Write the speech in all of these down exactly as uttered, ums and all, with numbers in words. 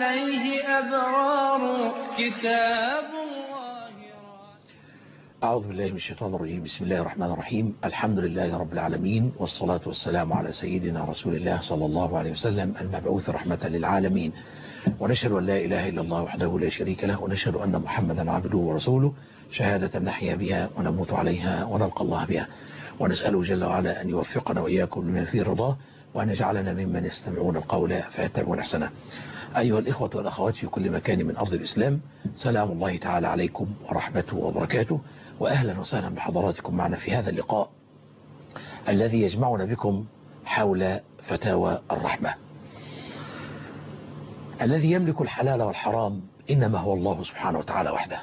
عليه أبرار كتاب الله. أعوذ بالله من الشيطان الرجيم. بسم الله الرحمن الرحيم. الحمد لله رب العالمين، والصلاة والسلام على سيدنا رسول الله صلى الله عليه وسلم المبعوث رحمة للعالمين، ونشهد أن لا إله إلا الله وحده لا شريك له، ونشهد أن محمدا عبده ورسوله، شهادة نحيا بها ونموت عليها ونلقى الله بها، ونسأله جل وعلا أن يوفقنا وإياكم لما فيه رضاه، وأن يجعلنا ممن يستمعون القول فيتبعون أحسنه. أيها الإخوة والأخوات في كل مكان من أرض الإسلام، سلام الله تعالى عليكم ورحمته وبركاته، وأهلا وسهلا بحضراتكم معنا في هذا اللقاء الذي يجمعنا بكم حول فتاوى الرحمة. الذي يملك الحلال والحرام إنما هو الله سبحانه وتعالى وحده.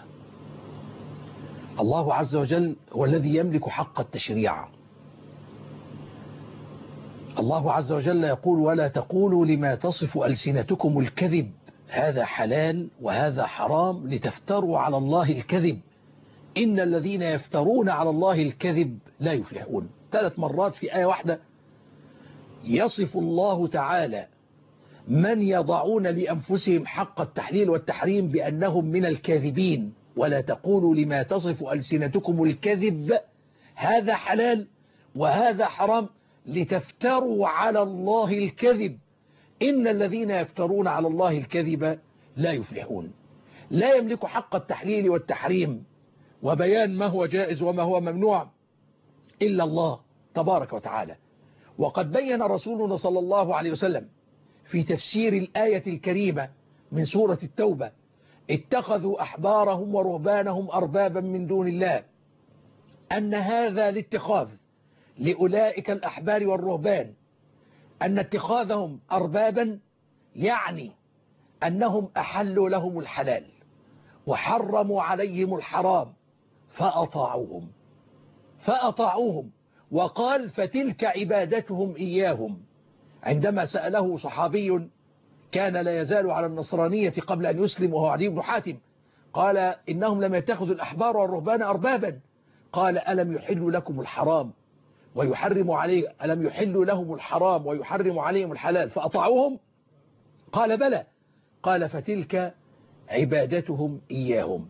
الله عز وجل هو الذي يملك حق التشريع. الله عز وجل يقول: ولا تقولوا لما تصف ألسنتكم الكذب هذا حلال وهذا حرام لتفتروا على الله الكذب إن الذين يفترون على الله الكذب لا يفلحون. ثلاث مرات في آية واحدة يصف الله تعالى من يضعون لأنفسهم حق التحليل والتحريم بأنهم من الكاذبين. ولا تقولوا لما تصف ألسنتكم الكذب هذا حلال وهذا حرام لتفتروا على الله الكذب إن الذين يفترون على الله الكذب لا يفلحون. لا يملك حق التحليل والتحريم وبيان ما هو جائز وما هو ممنوع إلا الله تبارك وتعالى. وقد بين رسولنا صلى الله عليه وسلم في تفسير الآية الكريمة من سورة التوبة: اتخذوا أحبارهم ورهبانهم أربابا من دون الله، أن هذا الاتخاذ لأولئك الأحبار والرهبان، أن اتخاذهم أربابا يعني أنهم أحلوا لهم الحلال وحرموا عليهم الحرام فأطاعوهم فأطاعوهم وقال: فتلك عبادتهم إياهم. عندما سأله صحابي كان لا يزال على النصرانية قبل أن يسلم وهو عدي بن حاتم، قال: إنهم لم يتخذوا الأحبار والرهبان أربابا. قال: ألم يحلوا لكم الحرام ويحرم عليه ألم يحلوا لهم الحرام ويحرم عليهم الحلال فأطاعوهم؟ قال: بلى. قال: فتلك عبادتهم إياهم.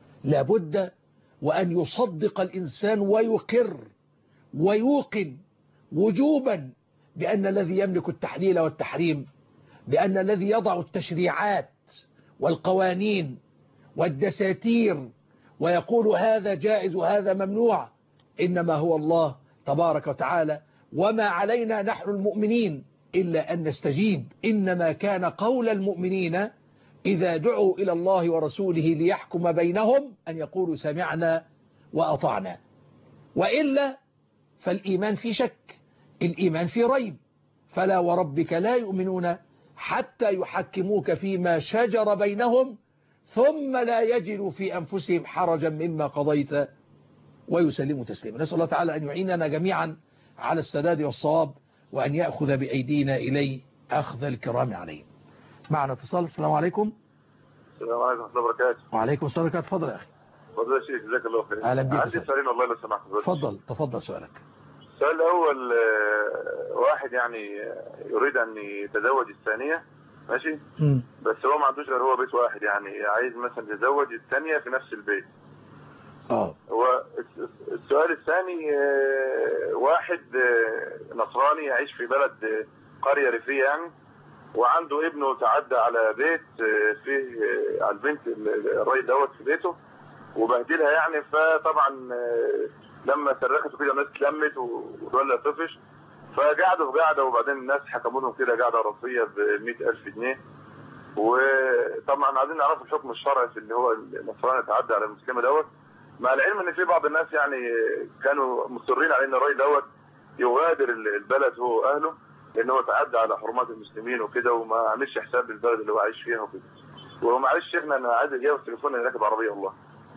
لابد وأن يصدق الإنسان ويقر ويوقن وجوبا بأن الذي يملك التحليل والتحريم، بأن الذي يضع التشريعات والقوانين والدساتير ويقول هذا جائز وهذا ممنوع إنما هو الله تبارك وتعالى. وما علينا نحن المؤمنين إلا أن نستجيب. إنما كان قول المؤمنين إذا دعوا إلى الله ورسوله ليحكم بينهم أن يقولوا سمعنا وأطعنا، وإلا فالإيمان في شك، الإيمان في ريب. فلا وربك لا يؤمنون حتى يحكموك فيما شجر بينهم ثم لا يجدوا في أنفسهم حرجا مما قضيت ويسلموا تسليما. نسأل الله تعالى أن يعيننا جميعا على السداد والصواب، وأن يأخذ بأيدينا إليه أخذ الكرام عليه. معنا اتصال. السلام عليكم. السلام عليكم ورحمة الله وبركاته. وعليكم السلام ورحمة الله. تفضل يا أخي. تفضل يا شيخ، جزاك الله خير. أهلا بك. عندي سؤالين والله لو سمحت. تفضل تفضل سؤالك. السؤال الأول، واحد يعني يريد أن يتزوج الثانية، ماشي، م. بس هو ما عندوش غير هو بيت واحد، يعني عايز مثلا يتزوج الثانية في نفس البيت. اه هو السؤال الثاني، واحد نصراني يعيش في بلد قرية ريفية يعني، وعنده ابنه تعدى على بيت فيه على البنت الراجل دوت في بيته وبهدلها يعني. فطبعا لما صرخت وكده الناس اتلمت والولد طفش، فقعدوا في قعده، وبعدين الناس حكموا لهم كده قعده رصيه ب مئة ألف جنيه. وطبعا عايزين نعرف الحكم الشرعي في اللي هو النصراني تعدى على المسلمه دوت، مع العلم ان في بعض الناس يعني كانوا مصرين على ان الراجل دوت يغادر البلد هو واهله، لان هو تعدى على حرمات المسلمين وكده، وما عملش حساب للبلد اللي هو عايش فيها وكده. ومعلش شيخنا انا عايز اجاوب التليفون اللي راكب عربيه والله.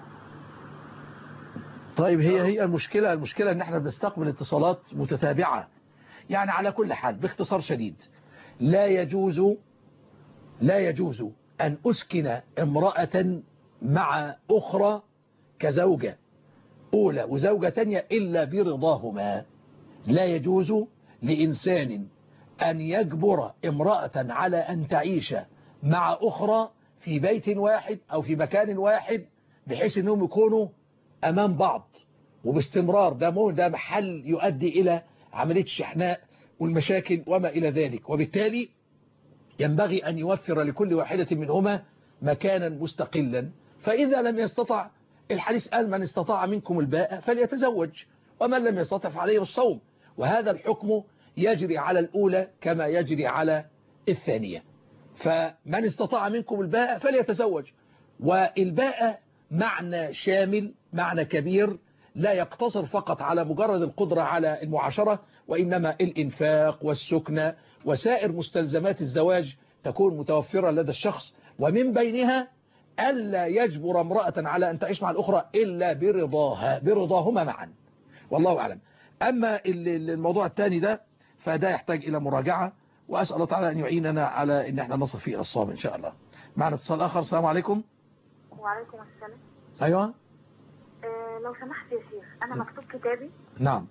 طيب هي هي المشكله المشكله ان احنا بنستقبل اتصالات متتابعه. يعني على كل حال باختصار شديد، لا يجوز لا يجوز ان اسكن امراه مع اخرى كزوجه اولى وزوجه ثانيه الا برضاهما. لا يجوز لإنسان أن يجبر امرأة على أن تعيش مع أخرى في بيت واحد أو في مكان واحد، بحيث أنهم يكونوا أمام بعض وباستمرار. ده مو ده محل يؤدي إلى عملية الشحناء والمشاكل وما إلى ذلك. وبالتالي ينبغي أن يوفر لكل واحدة منهما مكانا مستقلا. فإذا لم يستطع، الحديث قال من استطاع منكم الباءة فليتزوج، ومن لم يستطع فعليه بالصوم. وهذا الحكم يجري على الأولى كما يجري على الثانية. فمن استطاع منكم الباءة فليتزوج. والباءة معنى شامل، معنى كبير، لا يقتصر فقط على مجرد القدرة على المعاشرة، وإنما الإنفاق والسكنة وسائر مستلزمات الزواج تكون متوفرة لدى الشخص، ومن بينها ألا يجبر امرأة على أن تعيش مع الأخرى إلا برضاها برضاهما معا. والله أعلم. أما الموضوع الثاني ده فده يحتاج إلى مراجعة، وأسأل الله تعالى أن يعيننا على أن احنا نصل فيه إلى الصواب إن شاء الله. معنا اتصال آخر. السلام عليكم. وعليكم السلام. أيوة. أه لو سمحت يا شيخ، أنا مكتوب كتابي. نعم.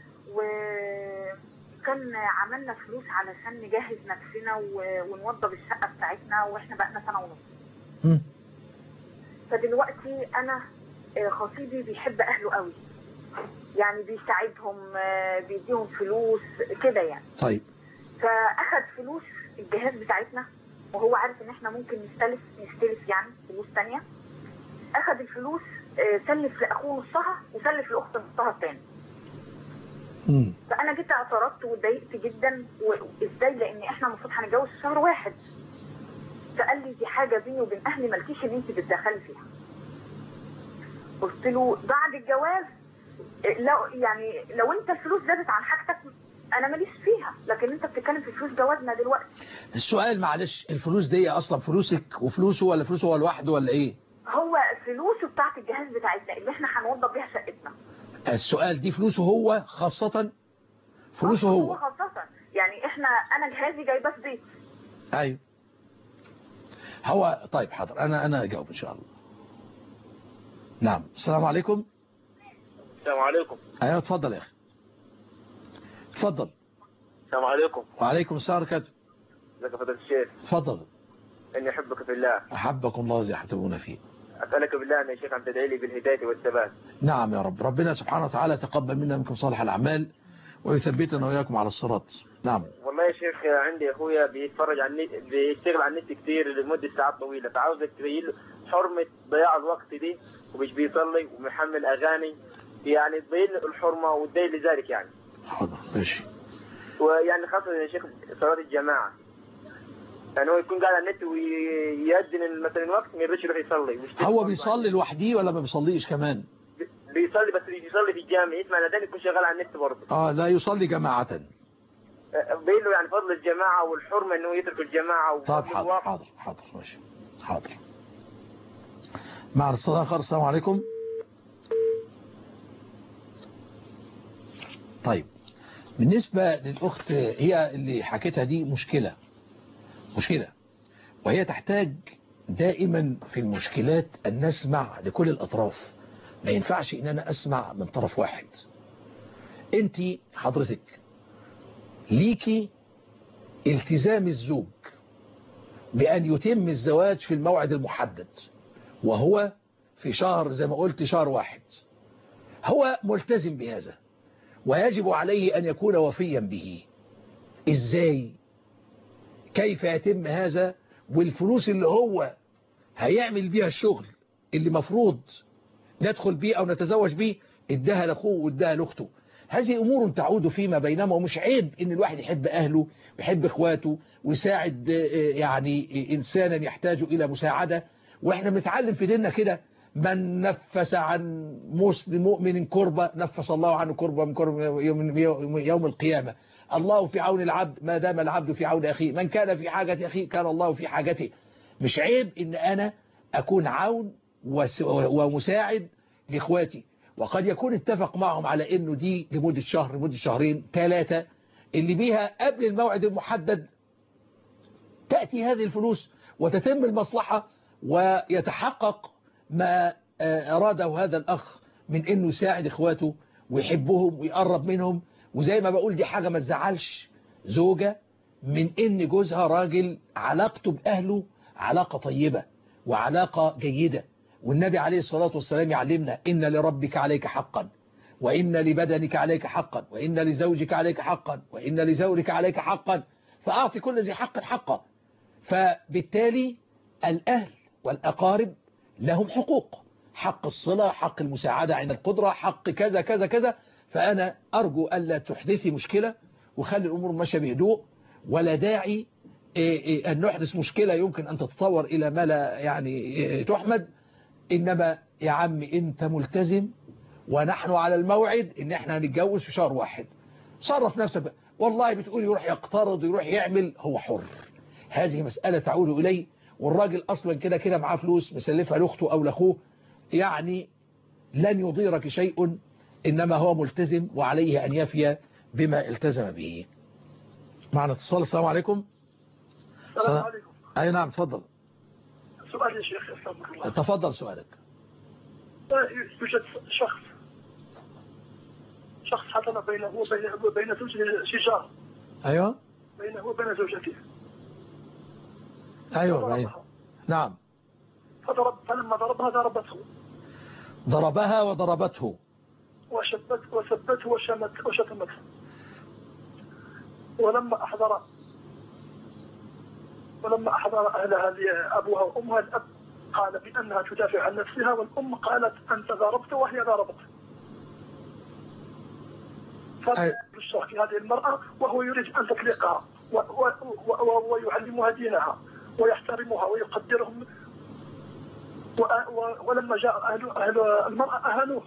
وكان عملنا فلوس علشان نجهز نفسنا ونوضب الشقة بتاعتنا، وإحنا بقنا سنة ونص. فدلوقتي أنا خطيبي بيحب أهله قوي، يعني بيساعدهم، بيديهم فلوس كده يعني. طيب. فأخد فلوس الجهاز بتاعتنا، وهو عارف ان احنا ممكن نستلف نستلف يعني فلوس تانية. أخد الفلوس سلف لأخوه نصها وسلف لأخت نصها التاني. فأنا جيت اعترضت واتضايقت جدا، وإزاي؟ لأن احنا المفروض هنتجوز في شهر واحد. فقال لي دي حاجة بيني وبين أهلي مالكيش ان انت تتدخلي فيها. قلت له بعد الجواز لو يعني لو انت الفلوس زادت عن حاجتك انا ماليش فيها، لكن انت بتتكلم في فلوس جوازنا دلوقتي. السؤال معلش، الفلوس دي اصلا فلوسك وفلوسه ولا فلوسه هو لوحده ولا ايه؟ هو فلوسه بتاعت الجهاز بتاعتنا اللي احنا هنوضب بيها شقتنا. السؤال دي فلوسه هو خاصة؟ فلوسه هو هو خاصة، يعني احنا انا جهازي جايباه في بيتي. ايوه. هو طيب حاضر، انا انا اجاوب ان شاء الله. نعم. السلام عليكم. السلام عليكم. ايوه اتفضل يا اخي. اتفضل. السلام عليكم. وعليكم السلام ورحمة الله. ازيك يا فضيلة الشيخ؟ اتفضل. اني احبك في الله. احبكم الله زي يحببون فيه. اسالك بالله ان يا شيخ ان تدعي لي بالهدايه والثبات. نعم يا رب. ربنا سبحانه وتعالى تقبل منا منكم صالح الاعمال ويثبتنا واياكم على الصراط. نعم. والله يا شيخ عندي اخويا بيتفرج على النت، بيشتغل على النت كتير لمده ساعات طويله، فعاوزك تبين له حرمه ضياع الوقت دي، ومش بيصلي ومحمل اغاني، يعني تبين له الحرمه والدليل لذلك يعني. حاضر ماشي. ويعني خاصه يا شيخ صلاه الجماعه، يعني هو يكون قاعد على النت ويأذن مثلا الوقت ما يرضاش يروح يصلي. هو بيصلي لوحده ولا ما بيصليش كمان؟ بيصلي بس يصلي في الجامع، يسمع الاذان يكون شغال على النت برضه. اه لا يصلي جماعة. بين له يعني فضل الجماعة والحرمة انه يترك الجماعة. طيب حاضر حاضر حاضر ماشي حاضر. مع الاتصال اخر. السلام عليكم. طيب بالنسبة للأخت هي اللي حكيتها دي مشكلة مشكلة وهي تحتاج دائما في المشكلات أن نسمع لكل الأطراف. ما ينفعش إن أنا أسمع من طرف واحد. أنت حضرتك ليكي التزام الزوج بأن يتم الزواج في الموعد المحدد، وهو في شهر زي ما قلت شهر واحد. هو ملتزم بهذا ويجب عليه أن يكون وفيا به. إزاي؟ كيف يتم هذا؟ والفلوس اللي هو هيعمل بيها الشغل اللي مفروض ندخل بيه أو نتزوج بيه اداها لأخوه واداها لأخته. هذه أمور تعود فيما بينما، ومش عيب إن الواحد يحب أهله ويحب إخواته ويساعد يعني إنسانا يحتاج إلى مساعدة. وإحنا بنتعلم في ديننا كده: من نفس عن مسلم مؤمن كربة نفس الله عنه كربة من كرب يوم, يوم القيامة. الله في عون العبد ما دام العبد في عون أخيه، من كان في حاجة أخيه كان الله في حاجته. مش عيب إن أنا أكون عون ومساعد لإخواتي، وقد يكون اتفق معهم على إنه دي لمدة شهر لمدة شهرين ثلاثة اللي بيها قبل الموعد المحدد تأتي هذه الفلوس وتتم المصلحة ويتحقق ما أراده هذا الأخ من إنه يساعد إخواته ويحبهم ويقرب منهم. وزي ما بقول دي حاجة ما تزعلش زوجة من إن جوزها راجل علاقته بأهله علاقة طيبة وعلاقة جيدة. والنبي عليه الصلاة والسلام يعلمنا إن لربك عليك حقا، وإن لبدنك عليك حقا، وإن لزوجك عليك حقا، وإن لزورك عليك حقا، فأعطي كل ذي حق حقه. فبالتالي الأهل والأقارب لهم حقوق، حق الصلة، حق المساعدة عند القدرة، حق كذا كذا كذا. فأنا أرجو ألا تحدثي مشكلة، وخلي الأمور ماشية بهدوء، ولا داعي أن نحدث مشكلة يمكن أن تتطور إلى ما لا يعني تحمد. إنما يا عم أنت ملتزم، ونحن على الموعد إن احنا هنتجوز في شهر واحد. صرف نفسك، والله بتقول يروح يقترض يروح يعمل، هو حر، هذه مسألة تعود إليه. والراجل أصلا كده كده معاه فلوس مسلفها لأخته أو لأخوه، يعني لن يضيرك شيء، إنما هو ملتزم وعليه أن يفي بما التزم به. معنا اتصال. السلام عليكم. السلام عليكم. أي نعم تفضل. سؤال يا شيخ يسلمك الله. تفضل سؤالك. يوجد شخص شخص حصل بينه وبين وبين زوجته شجار. أيوه. بينه وبين زوجته. أيوه أيوه. نعم. فضرب فلما ضربها ضربته. ضربها وضربته. وشبت وسبته وشمت وشتمته. ولما أحضر ولما أحضر أهلها أبوها وأمها، الأب قال بأنها تدافع عن نفسها، والأم قالت أنت ضربت وهي ضربت. فالشرع في هذه المرأة وهو يريد أن تطلقها ويعلمها دينها ويحترمها ويقدرهم، ولما جاء أهل, أهل المرأة أهانوه.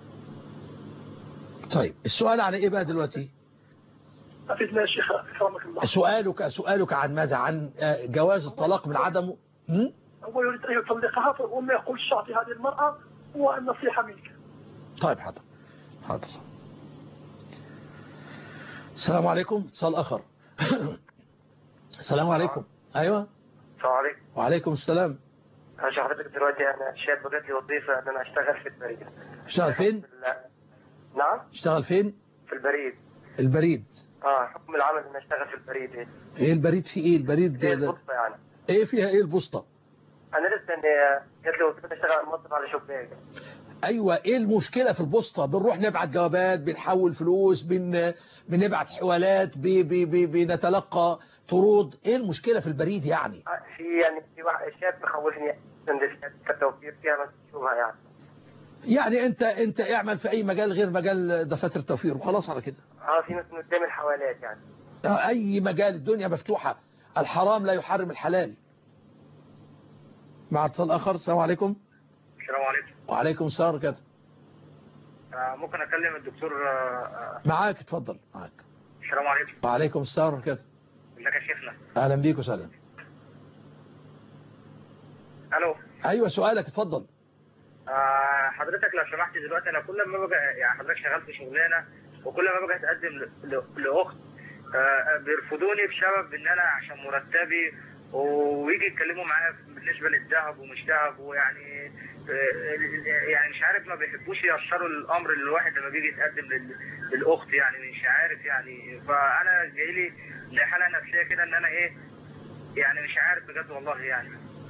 طيب السؤال على إيه بقى دلوقتي؟ أفيدنا يا شيخ أكرمك الله. سؤالك سؤالك عن ماذا؟ عن جواز الطلاق من عدمه؟ هو يريد أن يطلقها، وما يقول الشرع في هذه المرأة هو النصيحة منك. طيب حاضر حاضر. السلام عليكم. اتصال آخر. السلام عليكم. أيوة. السلام عليكم. وعليكم السلام. أنا حضرتك دلوقتي أنا شاب بجات لي وظيفة إن أنا أشتغل في البريد. اشتغل فين؟ نعم. اشتغل فين؟ في البريد. البريد. اه حكم العمل إن أشتغل في البريد. إيه؟ إيه البريد؟ في إيه البريد؟ في البوسطة يعني. إيه فيها إيه البوسطة؟ أنا لسه إني جات لي وظيفة أشتغل على موظف على شباك. أيوة. إيه المشكلة في البوسطة؟ بنروح نبعت جوابات، بنحول فلوس، بن بنبعت حوالات، بي بي بي بنتلقى طرود. إيه المشكلة في البريد يعني؟ في يعني في واحد شاب مخوفني التوفير فيها بس شوفها يعني. يعني أنت أنت اعمل في أي مجال غير مجال دفاتر التوفير وخلاص على كده. اه في ناس من قدام الحوالات يعني. أي مجال، الدنيا مفتوحة، الحرام لا يحرم الحلال. مع اتصال آخر. السلام عليكم. السلام عليكم. وعليكم السلام كده. آه ممكن أكلم الدكتور؟ آه معاك اتفضل معاك. السلام عليكم. وعليكم السلام كده. ازيك يا شيخنا؟ أهلا بيك وسهلا. ألو. أيوة سؤالك اتفضل. آه حضرتك لو سمحت دلوقتي أنا كل ما بقى يعني حضرتك شغال في شغلانة، وكل ما بقى أتقدم لأخت آه بيرفضوني بسبب إن أنا عشان مرتبي، ويجي يتكلموا معايا بالنسبة للذهب ومش ذهب، ويعني آه يعني مش عارف ما بيحبوش ييسروا الأمر للواحد لما بيجي يتقدم للأخت، يعني مش عارف يعني. فأنا جاي لي زي حالة نفسية كده إن أنا إيه يعني مش عارف بجد والله يعني.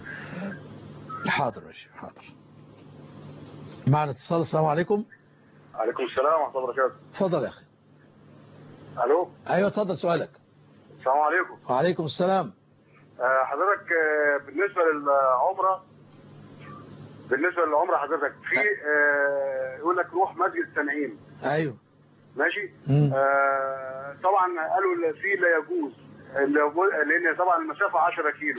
حاضر ماشي حاضر. معنا اتصال. السلام عليكم. عليكم السلام ورحمة الله وبركاته. اتفضل يا أخي. ألو. أيوة اتفضل سؤالك. السلام عليكم. وعليكم السلام. آه حضرتك آه بالنسبة للعمرة بالنسبة للعمرة حضرتك في آه يقول لك روح مسجد التنعيم. أيوة ماشي. آه طبعا قالوا فيه لا يجوز لأن طبعا المسافة عشرة كيلو.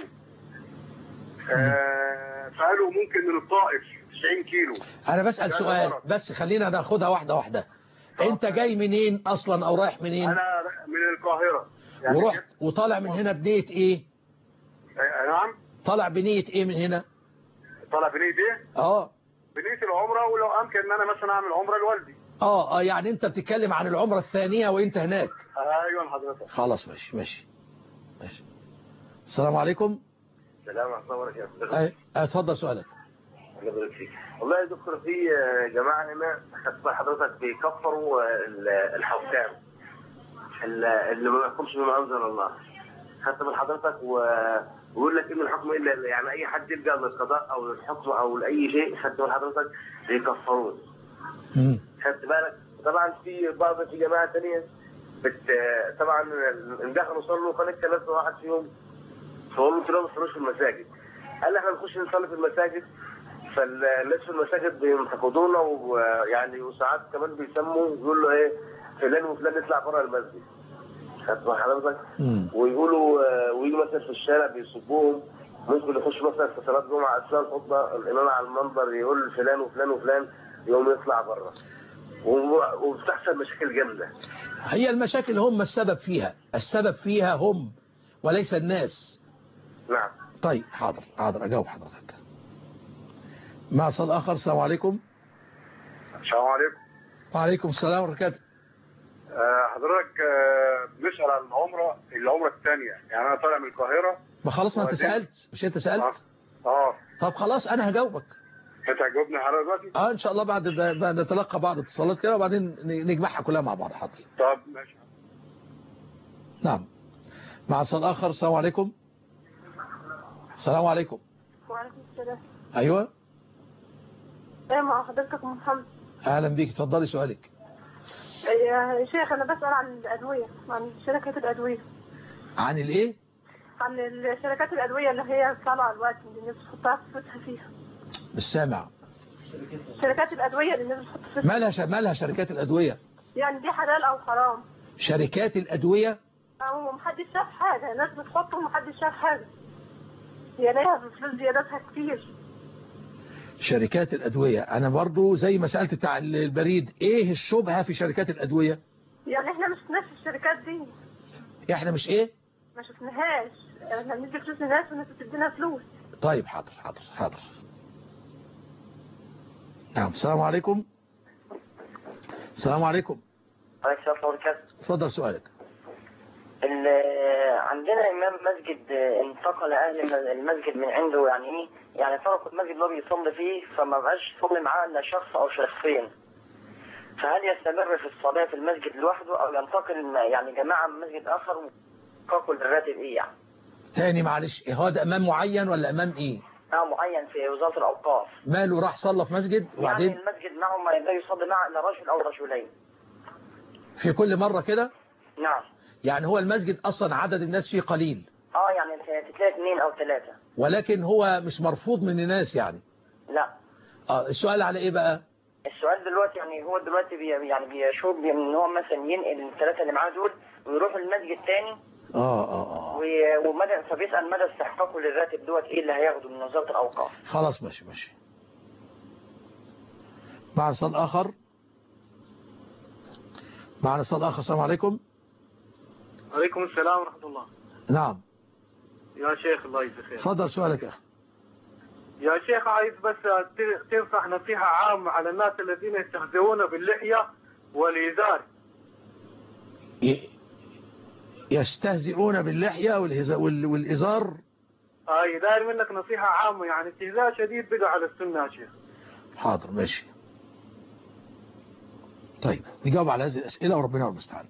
آه فقالوا ممكن من الطائف تسعين كيلو. أنا بسأل سؤال بس خلينا ناخدها واحدة واحدة. أنت جاي منين أصلا أو رايح منين؟ أنا من القاهرة يعني. ورحت وطالع من هنا بنية إيه؟ آه نعم. طالع بنية إيه من هنا؟ طالع بنية إيه؟ آه بنية العمرة، ولو أمكن إن أنا مثلا أعمل عمرة لوالدي. آه آه يعني أنت بتتكلم عن العمرة الثانية وأنت هناك. أيوة حضرتك. خلاص ماشي ماشي ماشي. السلام عليكم. السلام ورحمة الله وبركاته. أي اتفضل سؤالك. الله يبارك فيك. والله يا دكتور في جماعة هنا حضرتك بيكفروا الحكام اللي ما يحكمش بما أنزل الله. خدت من حضرتك و... ويقول لك ان الحكم الا يعني اي حد يلجا للقضاء او للحكم او لاي شيء خدت بال حضرتك بيكفرون. خدت بالك؟ طبعا في بعض في جماعه ثانيه بت طبعا اندخلوا صلوا كان ثلاثة واحد فيهم فهم طلعوا ما صلوش في المساجد. قال احنا نخش نصلي في المساجد فالناس في المساجد بينتقدونا ويعني وساعات كمان بيسموا يقولوا ايه فلان وفلان يطلع بره المسجد. خدت بال حضرتك؟ ويقولوا ويجي مثلا في الشارع بيسبوهم ممكن يخش مثلا في صلاه جمعه اثناء الخطبه الامام على المنبر يقول فلان وفلان وفلان يوم يطلع بره وبتحصل مشاكل جامده. هي المشاكل هم السبب فيها، السبب فيها هم وليس الناس. نعم. طيب حاضر حاضر أجاوب حضرتك. مع صل آخر. السلام عليكم. السلام عليكم. وعليكم السلام ورحمة الله. أه حضرتك أه بنسأل عن العمرة العمرة الثانية، يعني أنا طالع من القاهرة. ما خلاص ما أنت سألت، مش أنت سألت؟ اه, آه. طب خلاص أنا هجاوبك. أنت هتجاوبني حضرتك دلوقتي؟ اه إن شاء الله بعد ما نتلقى بعض اتصالات كده وبعدين نجمعها كلها مع بعض. حاضر. طب ماشي. نعم. مع صل آخر. السلام عليكم. السلام عليكم. وعليكم السلام. أيوة. ايه مع حضرتك محمد. أهلا بيك، اتفضلي سؤالك. يا شيخ أنا بسأل عن الأدوية، عن شركات الأدوية. عن الإيه؟ عن شركات الأدوية اللي هي طالعة الوقت اللي الناس بتحطها فلوسها فيها. مش سامع. شركات الأدوية اللي الناس بتحط فلوسها. مالها ش... مالها شركات الأدوية؟ يعني دي حلال أو حرام؟ شركات الأدوية؟ أو محدش شاف حاجة، الناس بتحطه ومحدش شاف حاجة. هي ليها فلوس زيادتها كتير. شركات الأدوية أنا برضو زي ما سألت بتاع البريد، إيه الشبهة في شركات الأدوية؟ يعني إحنا مش شفناش الشركات دي. إحنا مش إيه؟ ما شفناهاش، إحنا بندي فلوس للناس والناس بتدينا فلوس. طيب حاضر حاضر حاضر. نعم. السلام عليكم. السلام عليكم. عليكم السلام ورحمة الله وبركاته. اتفضل سؤالك. عندنا إمام مسجد انتقل أهل المسجد من عنده، يعني إيه؟ يعني ترك المسجد اللي هو بيصلي فيه فما بقاش يصلي معاه إلا شخص أو شخصين. فهل يستمر في الصلاة في المسجد لوحده أو ينتقل يعني جماعة من مسجد آخر وينتقل الراتب إيه يعني؟ تاني معلش، هو ده إمام معين ولا إمام إيه؟ اه معين في وزارة الأوقاف. ماله راح صلى في مسجد وبعدين؟ يعني المسجد معه ما لا يصلي معه إلا رجل أو رجلين. في كل مرة كده؟ نعم. يعني هو المسجد أصلا عدد الناس فيه قليل. اه يعني تلاقي اثنين أو ثلاثة. ولكن هو مش مرفوض من الناس يعني؟ لا. اه السؤال على إيه بقى؟ السؤال دلوقتي يعني هو دلوقتي بي يعني بيشوف ان هو مثلا ينقل الثلاثة اللي معاه دول ويروح المسجد تاني. اه اه اه. ومدى فبيسأل مدى استحقاقه للراتب دوت ايه اللي هياخده من وزارة الأوقاف. خلاص ماشي ماشي. معنا اتصال آخر. معنا اتصال آخر. السلام عليكم. عليكم السلام ورحمة الله. نعم. يا شيخ الله يجزيك خير. تفضل سؤالك يا أخي. يا شيخ عايز بس تنصح نصيحة عامة على الناس الذين يستهزئون باللحية والإزار. يستهزئون باللحية والإزار؟ اي داير منك نصيحة عامة، يعني استهزاء شديد بقى على السنة يا شيخ. حاضر ماشي. طيب نجاوب على هذه الأسئلة وربنا المستعان.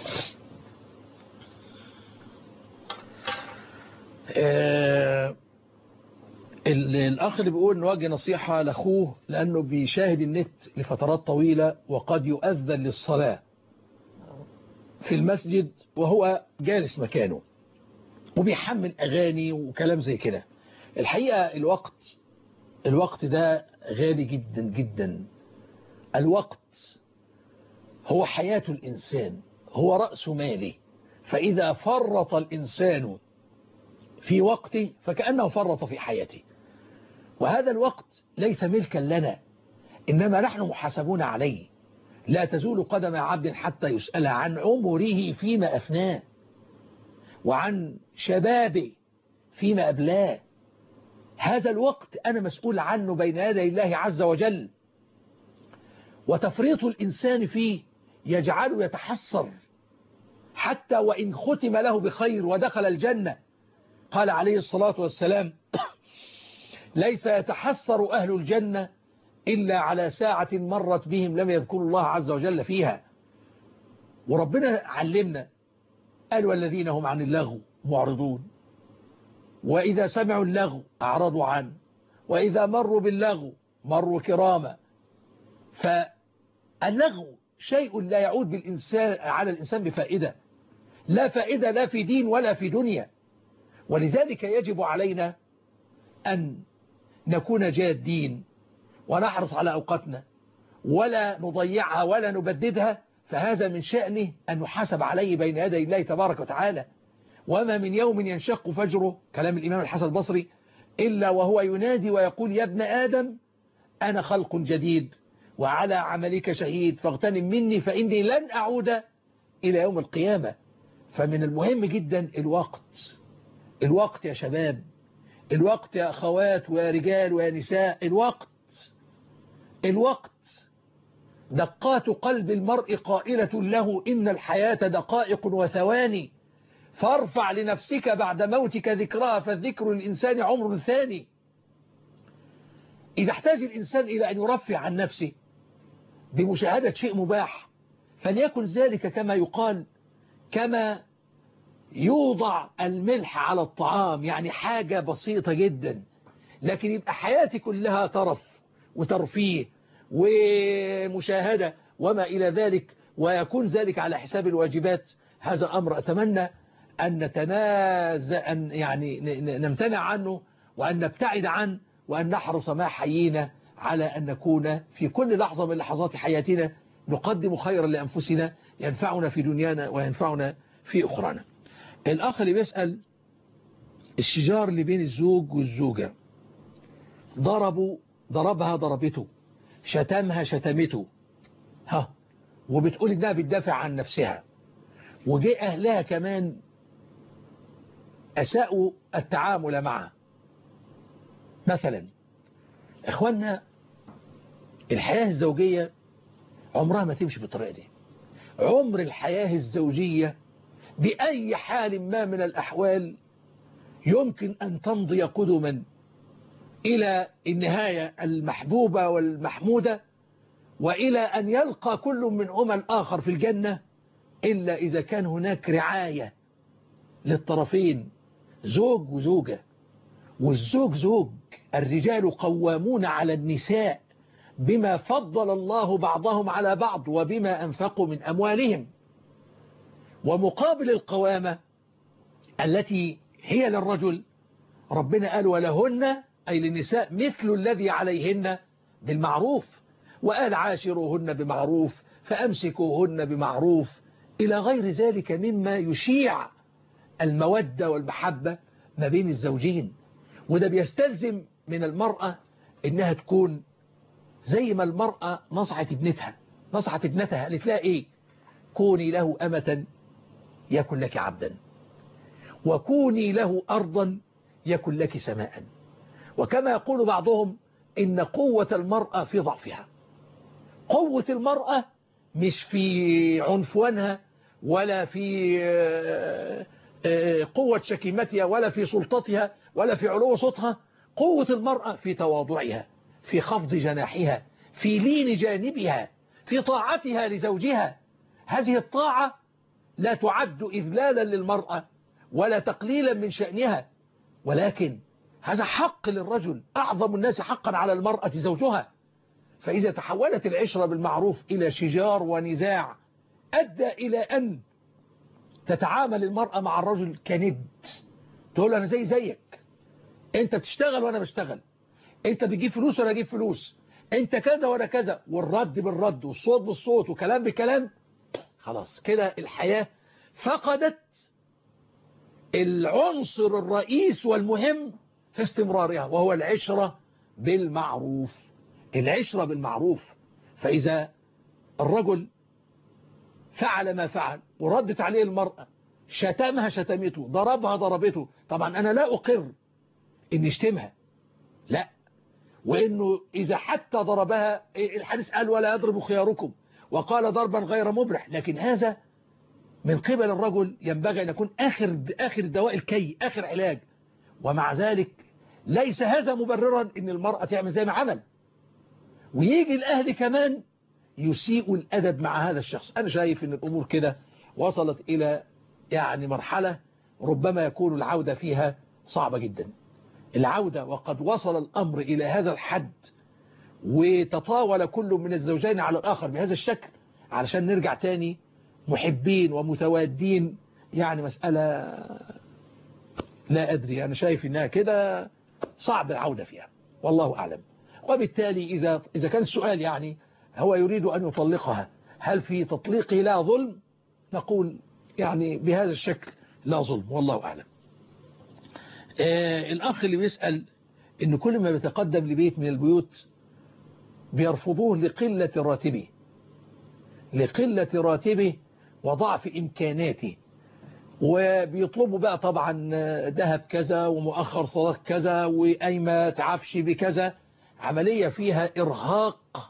آه الأخ اللي بيقول نوجه نصيحة لأخوه لأنه بيشاهد النت لفترات طويلة وقد يؤذن للصلاة في المسجد وهو جالس مكانه وبيحمل أغاني وكلام زي كده. الحقيقة الوقت الوقت ده غالي جدا جدا. الوقت هو حياة الإنسان، هو رأس ماله، فإذا فرط الإنسان في وقته فكأنه فرط في حياته. وهذا الوقت ليس ملكا لنا، إنما نحن محاسبون عليه. لا تزول قدم عبد حتى يسأل عن عمره فيما أفناه وعن شبابه فيما أبلاه. هذا الوقت أنا مسؤول عنه بين يدي الله عز وجل، وتفريط الإنسان فيه يجعله يتحسر حتى وإن ختم له بخير ودخل الجنة. قال عليه الصلاة والسلام ليس يتحسر أهل الجنة إلا على ساعة مرت بهم لم يذكروا الله عز وجل فيها. وربنا علمنا قال والذين هم عن اللغو معرضون وإذا سمعوا اللغو أعرضوا عنه، وإذا مروا باللغو مروا كراما. فاللغو شيء لا يعود بالإنسان على الإنسان بفائدة، لا فائدة لا في دين ولا في دنيا. ولذلك يجب علينا أن نكون جادين ونحرص على أوقاتنا ولا نضيعها ولا نبددها، فهذا من شأنه أن نحاسب عليه بين يدي الله تبارك وتعالى. وما من يوم ينشق فجره، كلام الإمام الحسن البصري، إلا وهو ينادي ويقول يا ابن آدم أنا خلق جديد وعلى عملك شهيد فاغتنم مني فإني لن أعود إلى يوم القيامة. فمن المهم جدا الوقت، الوقت يا شباب، الوقت يا أخوات ويا رجال ويا نساء، الوقت الوقت دقات قلب المرء قائلة له إن الحياة دقائق وثواني، فارفع لنفسك بعد موتك ذكرها فالذكر للإنسان عمر ثاني. إذا احتاج الإنسان إلى أن يرفع عن نفسه بمشاهدة شيء مباح فليكن ذلك كما يقال كما يوضع الملح على الطعام، يعني حاجة بسيطة جدا، لكن يبقى حياتي كلها طرف وترفيه ومشاهدة وما إلى ذلك، ويكون ذلك على حساب الواجبات. هذا أمر أتمنى أن نتنازع، أن يعني نمتنع عنه وأن نبتعد عنه، وأن نحرص ما حيينا على أن نكون في كل لحظة من لحظات حياتنا نقدم خيرا لأنفسنا ينفعنا في دنيانا وينفعنا في أخرانا. الأخ اللي بيسأل الشجار اللي بين الزوج والزوجة، ضربوا ضربها ضربته، شتمها شتمته، ها وبتقول إنها بتدافع عن نفسها، وجاء أهلها كمان أساءوا التعامل معها. مثلا إخواننا الحياة الزوجية عمرها ما تمشي بالطريقة دي. عمر الحياة الزوجية بأي حال ما من الأحوال يمكن أن تمضي قدما إلى النهاية المحبوبة والمحمودة، وإلى أن يلقى كل منهما الآخر في الجنة، إلا إذا كان هناك رعاية للطرفين، زوج وزوجة، والزوج زوج. الرجال قوامون على النساء بما فضل الله بعضهم على بعض وبما أنفقوا من أموالهم. ومقابل القوامة التي هي للرجل ربنا قال ولهن أي للنساء مثل الذي عليهن بالمعروف، وقال عاشروهن بمعروف فأمسكوهن بمعروف، إلى غير ذلك مما يشيع المودة والمحبة ما بين الزوجين. وده بيستلزم من المرأة إنها تكون زي ما المرأة نصحت ابنتها نصحت ابنتها قالت لها إيه؟ كوني له أمة يكن لك عبدا، وكوني له أرضا يكن لك سماء. وكما يقول بعضهم إن قوة المرأة في ضعفها. قوة المرأة مش في عنفوانها ولا في قوة شكيمتها ولا في سلطتها ولا في علو صوتها. قوة المرأة في تواضعها، في خفض جناحها، في لين جانبها، في طاعتها لزوجها. هذه الطاعة لا تعد إذلالا للمرأة ولا تقليلا من شأنها، ولكن هذا حق للرجل. أعظم الناس حقا على المرأة زوجها. فإذا تحولت العشرة بالمعروف إلى شجار ونزاع أدى إلى أن تتعامل المرأة مع الرجل كند، تقول أنا زي زيك، أنت بتشتغل وأنا بشتغل، أنت بتجيب فلوس وأنا أجيب فلوس، أنت كذا وأنا كذا، والرد بالرد والصوت بالصوت وكلام بكلام. خلاص كده الحياة فقدت العنصر الرئيس والمهم في استمرارها، وهو العشرة بالمعروف. العشرة بالمعروف. فإذا الرجل فعل ما فعل وردت عليه المرأة، شتمها شتمته، ضربها ضربته، طبعا أنا لا أقر إن يشتمها، لا، وإنه إذا حتى ضربها الحديث قال ولا يضرب خياركم، وقال ضربا غير مبرح، لكن هذا من قبل الرجل ينبغي أن يكون آخر آخر دواء الكي، آخر علاج. ومع ذلك ليس هذا مبررا إن المرأة تعمل زي ما عمل، ويجي الأهل كمان يسيء الأدب مع هذا الشخص. أنا شايف إن الأمور كده وصلت إلى يعني مرحلة ربما يكون العودة فيها صعبة جدا العودة، وقد وصل الأمر إلى هذا الحد وتطاول كل من الزوجين على الآخر بهذا الشكل علشان نرجع تاني محبين ومتوادين. يعني مسألة لا أدري، أنا شايف إنها كده صعب العودة فيها والله أعلم. وبالتالي إذا إذا كان السؤال يعني هو يريد أن يطلقها، هل في تطليقه لا ظلم؟ نقول يعني بهذا الشكل لا ظلم والله أعلم. آه الأخ اللي بيسأل إن كل ما بيتقدم لبيت من البيوت بيرفضوه لقلة راتبه لقلة راتبه وضعف إمكاناته، وبيطلبوا بقى طبعا ذهب كذا ومؤخر صلاة كذا وقايمة عفش بكذا، عملية فيها إرهاق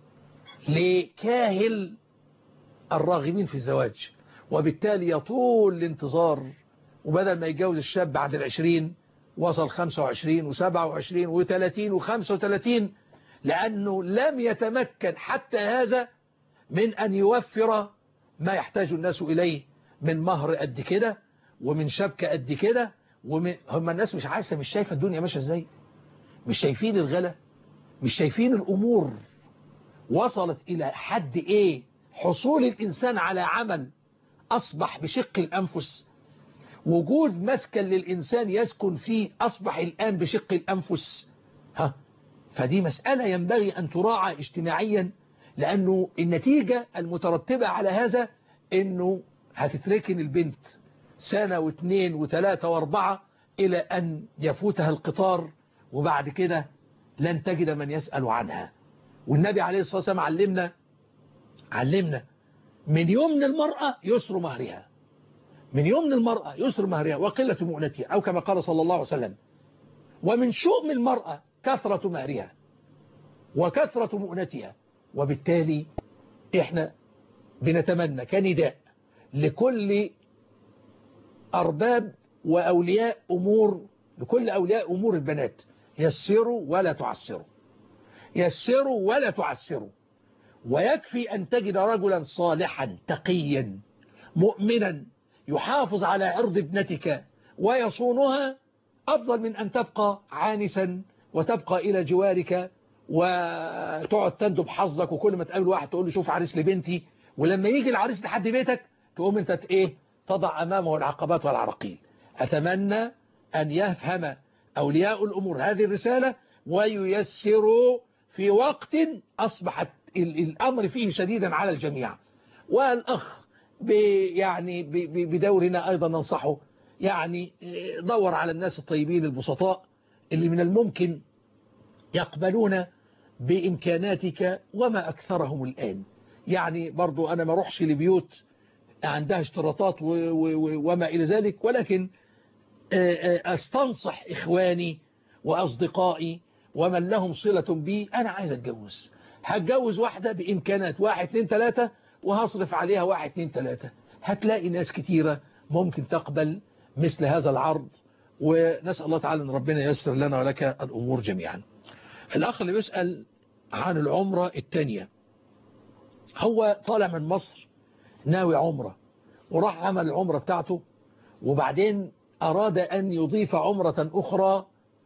لكاهل الراغبين في الزواج، وبالتالي يطول الانتظار، وبدل ما يتجوز الشاب بعد العشرين وصل خمسة وعشرين وسبعة وعشرين وثلاثين وخمسة وثلاثين، لأنه لم يتمكن حتى هذا من أن يوفر ما يحتاج الناس إليه من مهر قد كده ومن شبكة قد كده، ومن هم الناس مش عايزة، مش شايفة الدنيا ماشية ازاي، مش شايفين الغلا، مش شايفين الأمور وصلت إلى حد إيه. حصول الإنسان على عمل أصبح بشق الأنفس، وجود مسكن للإنسان يسكن فيه أصبح الآن بشق الأنفس. ها فدي مسألة ينبغي أن تراعى اجتماعيا، لأنه النتيجة المترتبة على هذا أنه هتتركن البنت سنة واثنين وثلاثة واربعة إلى أن يفوتها القطار، وبعد كده لن تجد من يسأل عنها. والنبي عليه الصلاة والسلام علمنا علمنا من يمن المرأة يسر مهرها، من يمن المرأة يسر مهرها وقلة مؤنتها، أو كما قال صلى الله عليه وسلم، ومن شؤم المرأة كثرة مهرها وكثرة مؤنتها. وبالتالي احنا بنتمنى كنداء لكل أرباب وأولياء أمور، لكل أولياء أمور البنات، يسروا ولا تعسروا، يسروا ولا تعسروا. ويكفي أن تجد رجلا صالحا تقيا مؤمنا يحافظ على عرض ابنتك ويصونها، أفضل من أن تبقى عانسا وتبقى إلى جوارك وتقعد تندب حظك، وكل ما تقابل واحد تقول له شوف عريس لبنتي، ولما يجي العريس لحد بيتك تقوم انت ايه تضع أمامه العقبات والعراقيل. أتمنى أن يفهم أولياء الأمور هذه الرسالة وييسروا في وقت أصبحت الأمر فيه شديدا على الجميع. والأخ يعني بدورنا أيضا ننصحه، يعني دور على الناس الطيبين البسطاء اللي من الممكن يقبلون بإمكاناتك، وما أكثرهم الآن. يعني برضو أنا ما روحش لبيوت عندها اشتراطات وما إلى ذلك، ولكن أستنصح إخواني وأصدقائي ومن لهم صلة بي، أنا عايز أتجوز، هتجوز واحدة بإمكانات واحد اتنين تلاتة وهصرف عليها واحد اتنين تلاتة، هتلاقي ناس كتيرة ممكن تقبل مثل هذا العرض. ونسأل الله تعالى أن ربنا ييسر لنا ولك الأمور جميعا. الأخ اللي بيسأل عن العمرة الثانية، هو طالع من مصر ناوي عمرة وراح عمل العمرة بتاعته، وبعدين أراد أن يضيف عمرة أخرى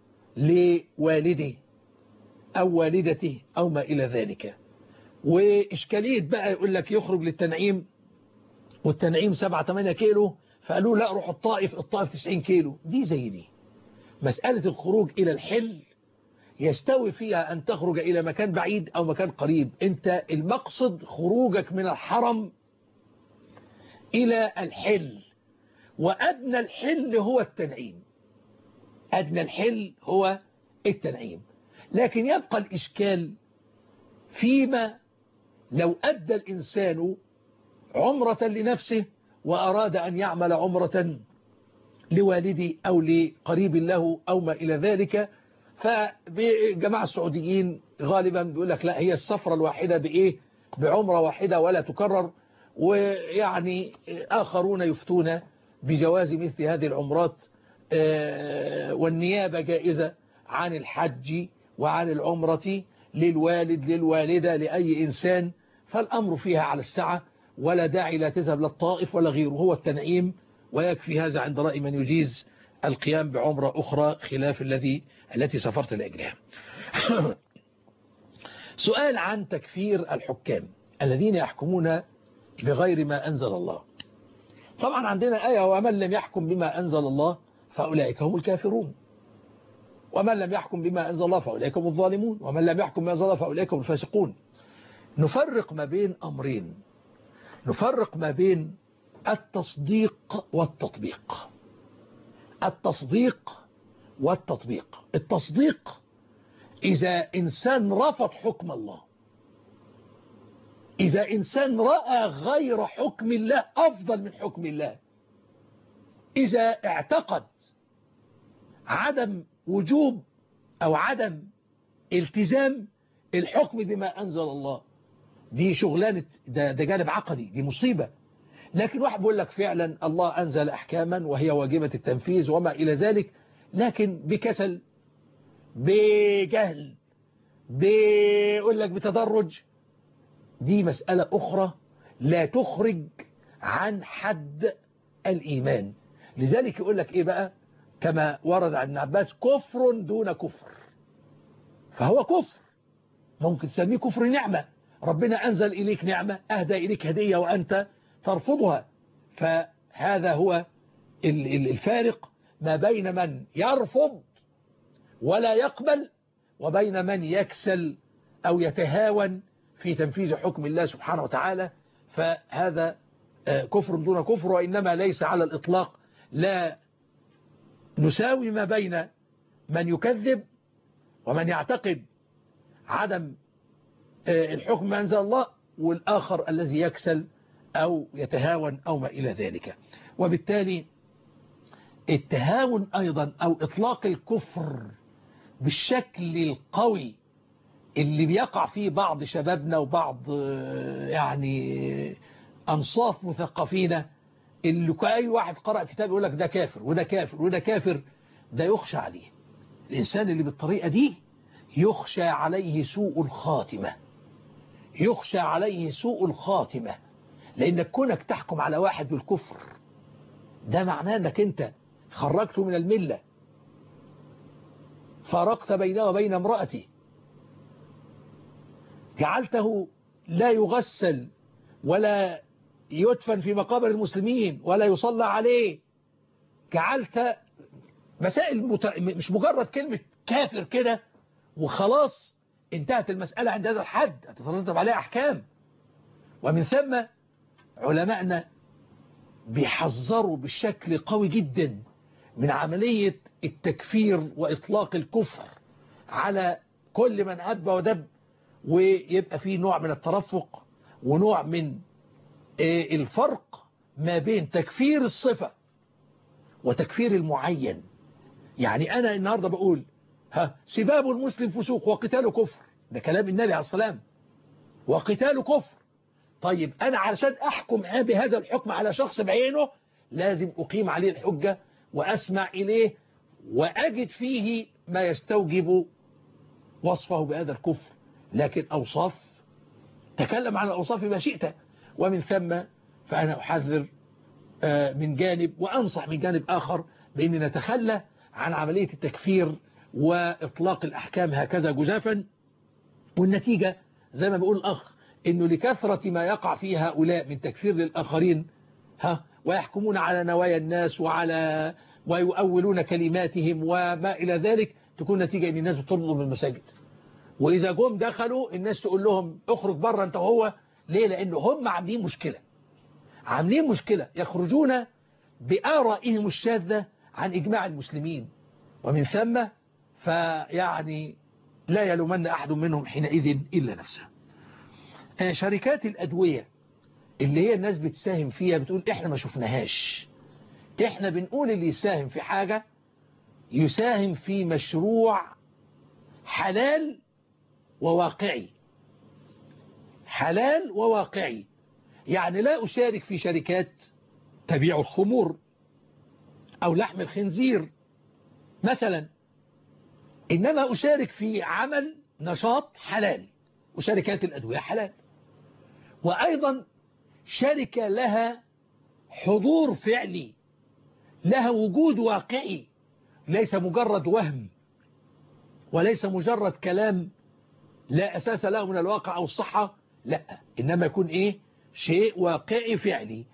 لوالده أو والدته أو ما إلى ذلك. وإشكالية بقى يقول لك يخرج للتنعيم، والتنعيم سبعة ثمانية كيلو، فقالوا لا روح الطائف، الطائف تسعين كيلو. دي زي دي مسألة الخروج إلى الحل يستوي فيها أن تخرج إلى مكان بعيد أو مكان قريب. أنت المقصد خروجك من الحرم إلى الحل، وأدنى الحل هو التنعيم، أدنى الحل هو التنعيم. لكن يبقى الإشكال فيما لو أدى الإنسان عمرة لنفسه وأراد أن يعمل عمرة لوالدي أو لقريب له أو ما إلى ذلك. فجماعة السعوديين غالبا بيقول لك لا، هي السفرة الواحدة بإيه؟ بعمرة واحدة ولا تكرر. ويعني آخرون يفتون بجواز مثل هذه العمرات، والنيابة جائزة عن الحج وعن العمرة للوالد للوالدة لأي إنسان. فالأمر فيها على السعة، ولا داعي لا تذهب للطائف ولا غيره، هو التنعيم ويكفي هذا عند رأي من يجيز القيام بعمرة أخرى خلاف الذي التي سافرت لأجلها. سؤال عن تكفير الحكام الذين يحكمون بغير ما أنزل الله. طبعا عندنا آية: ومن لم يحكم بما أنزل الله فأولئك هم الكافرون، ومن لم يحكم بما أنزل الله فأولئك هم الظالمون، ومن لم يحكم بما أنزل الله فأولئك هم الفاسقون. نفرق ما بين أمرين، نفرق ما بين التصديق والتطبيق. التصديق والتطبيق. التصديق إذا إنسان رفض حكم الله، إذا إنسان رأى غير حكم الله أفضل من حكم الله، إذا اعتقد عدم وجوب أو عدم التزام الحكم بما أنزل الله، دي شغلانة، ده, ده جانب عقدي، دي مصيبة. لكن واحد بيقول لك فعلا الله أنزل أحكاما وهي واجبة التنفيذ وما إلى ذلك، لكن بكسل، بجهل، بيقول لك بتدرج، دي مسألة أخرى لا تخرج عن حد الإيمان. لذلك يقول لك إيه بقى كما ورد عن ابن عباس: كفر دون كفر. فهو كفر، ممكن تسميه كفر نعمة، ربنا أنزل إليك نعمة، أهدى إليك هدية وأنت ترفضها. فهذا هو الفارق ما بين من يرفض ولا يقبل وبين من يكسل أو يتهاون في تنفيذ حكم الله سبحانه وتعالى. فهذا كفر دون كفر، وإنما ليس على الإطلاق. لا نساوي ما بين من يكذب ومن يعتقد عدم الحكم ما أنزل الله، والآخر الذي يكسل أو يتهاون أو ما إلى ذلك. وبالتالي التهاون أيضا أو إطلاق الكفر بالشكل القوي اللي بيقع فيه بعض شبابنا وبعض يعني أنصاف مثقفين، اللي أي واحد قرأ كتاب يقول لك ده كافر وده كافر وده كافر، ده يخشى عليه. الإنسان اللي بالطريقة دي يخشى عليه سوء الخاتمة، يخشى عليه سوء الخاتمة. لأنك كونك تحكم على واحد بالكفر ده معناه أنك أنت خرجته من الملة، فارقت بينه وبين امرأته، جعلته لا يغسل ولا يدفن في مقابر المسلمين ولا يصلى عليه، جعلت مسائل مت... مش مجرد كلمة كافر كده وخلاص انتهت المسألة عند هذا الحد، هتترتب عليها أحكام. ومن ثم علماءنا بيحذروا بشكل قوي جدا من عملية التكفير وإطلاق الكفر على كل من هب ودب، ويبقى فيه نوع من الترفق ونوع من الفرق ما بين تكفير الصفة وتكفير المعين. يعني أنا النهاردة بقول ها سباب المسلم فسوق وقتاله كفر، ده كلام النبي عليه الصلاة والسلام، وقتاله كفر. طيب أنا علشان أحكم بهذا الحكم على شخص بعينه لازم أقيم عليه الحجة وأسمع إليه وأجد فيه ما يستوجب وصفه بهذا الكفر. لكن أوصاف، تكلم عن الأوصاف ما شئت. ومن ثم فأنا أحذر من جانب وأنصح من جانب آخر بأن نتخلى عن عملية التكفير وإطلاق الأحكام هكذا جزافا. والنتيجة زي ما بيقول الأخ إنه لكثرة ما يقع فيه هؤلاء من تكفير للآخرين ها ويحكمون على نوايا الناس وعلى ويؤولون كلماتهم وما إلى ذلك، تكون نتيجة إن الناس بتطردوا من المساجد، وإذا جم دخلوا الناس تقول لهم اخرج بره أنت وهو. ليه؟ لأنه هم عاملين مشكلة، عاملين مشكلة يخرجون بآرائهم الشاذة عن إجماع المسلمين. ومن ثم فيعني لا يلومن أحد منهم حينئذ إلا نفسه. شركات الأدوية اللي هي الناس بتساهم فيها بتقول إحنا ما شفناهاش، إحنا بنقول اللي يساهم في حاجة يساهم في مشروع حلال وواقعي، حلال وواقعي. يعني لا أشارك في شركات تبيع الخمور أو لحم الخنزير مثلا، إنما أشارك في عمل نشاط حلال، وشركات الأدوية حلال. وأيضا شركة لها حضور فعلي، لها وجود واقعي ليس مجرد وهم وليس مجرد كلام لا أساس له من الواقع أو الصحة، لا، إنما يكون إيه شيء واقعي فعلي.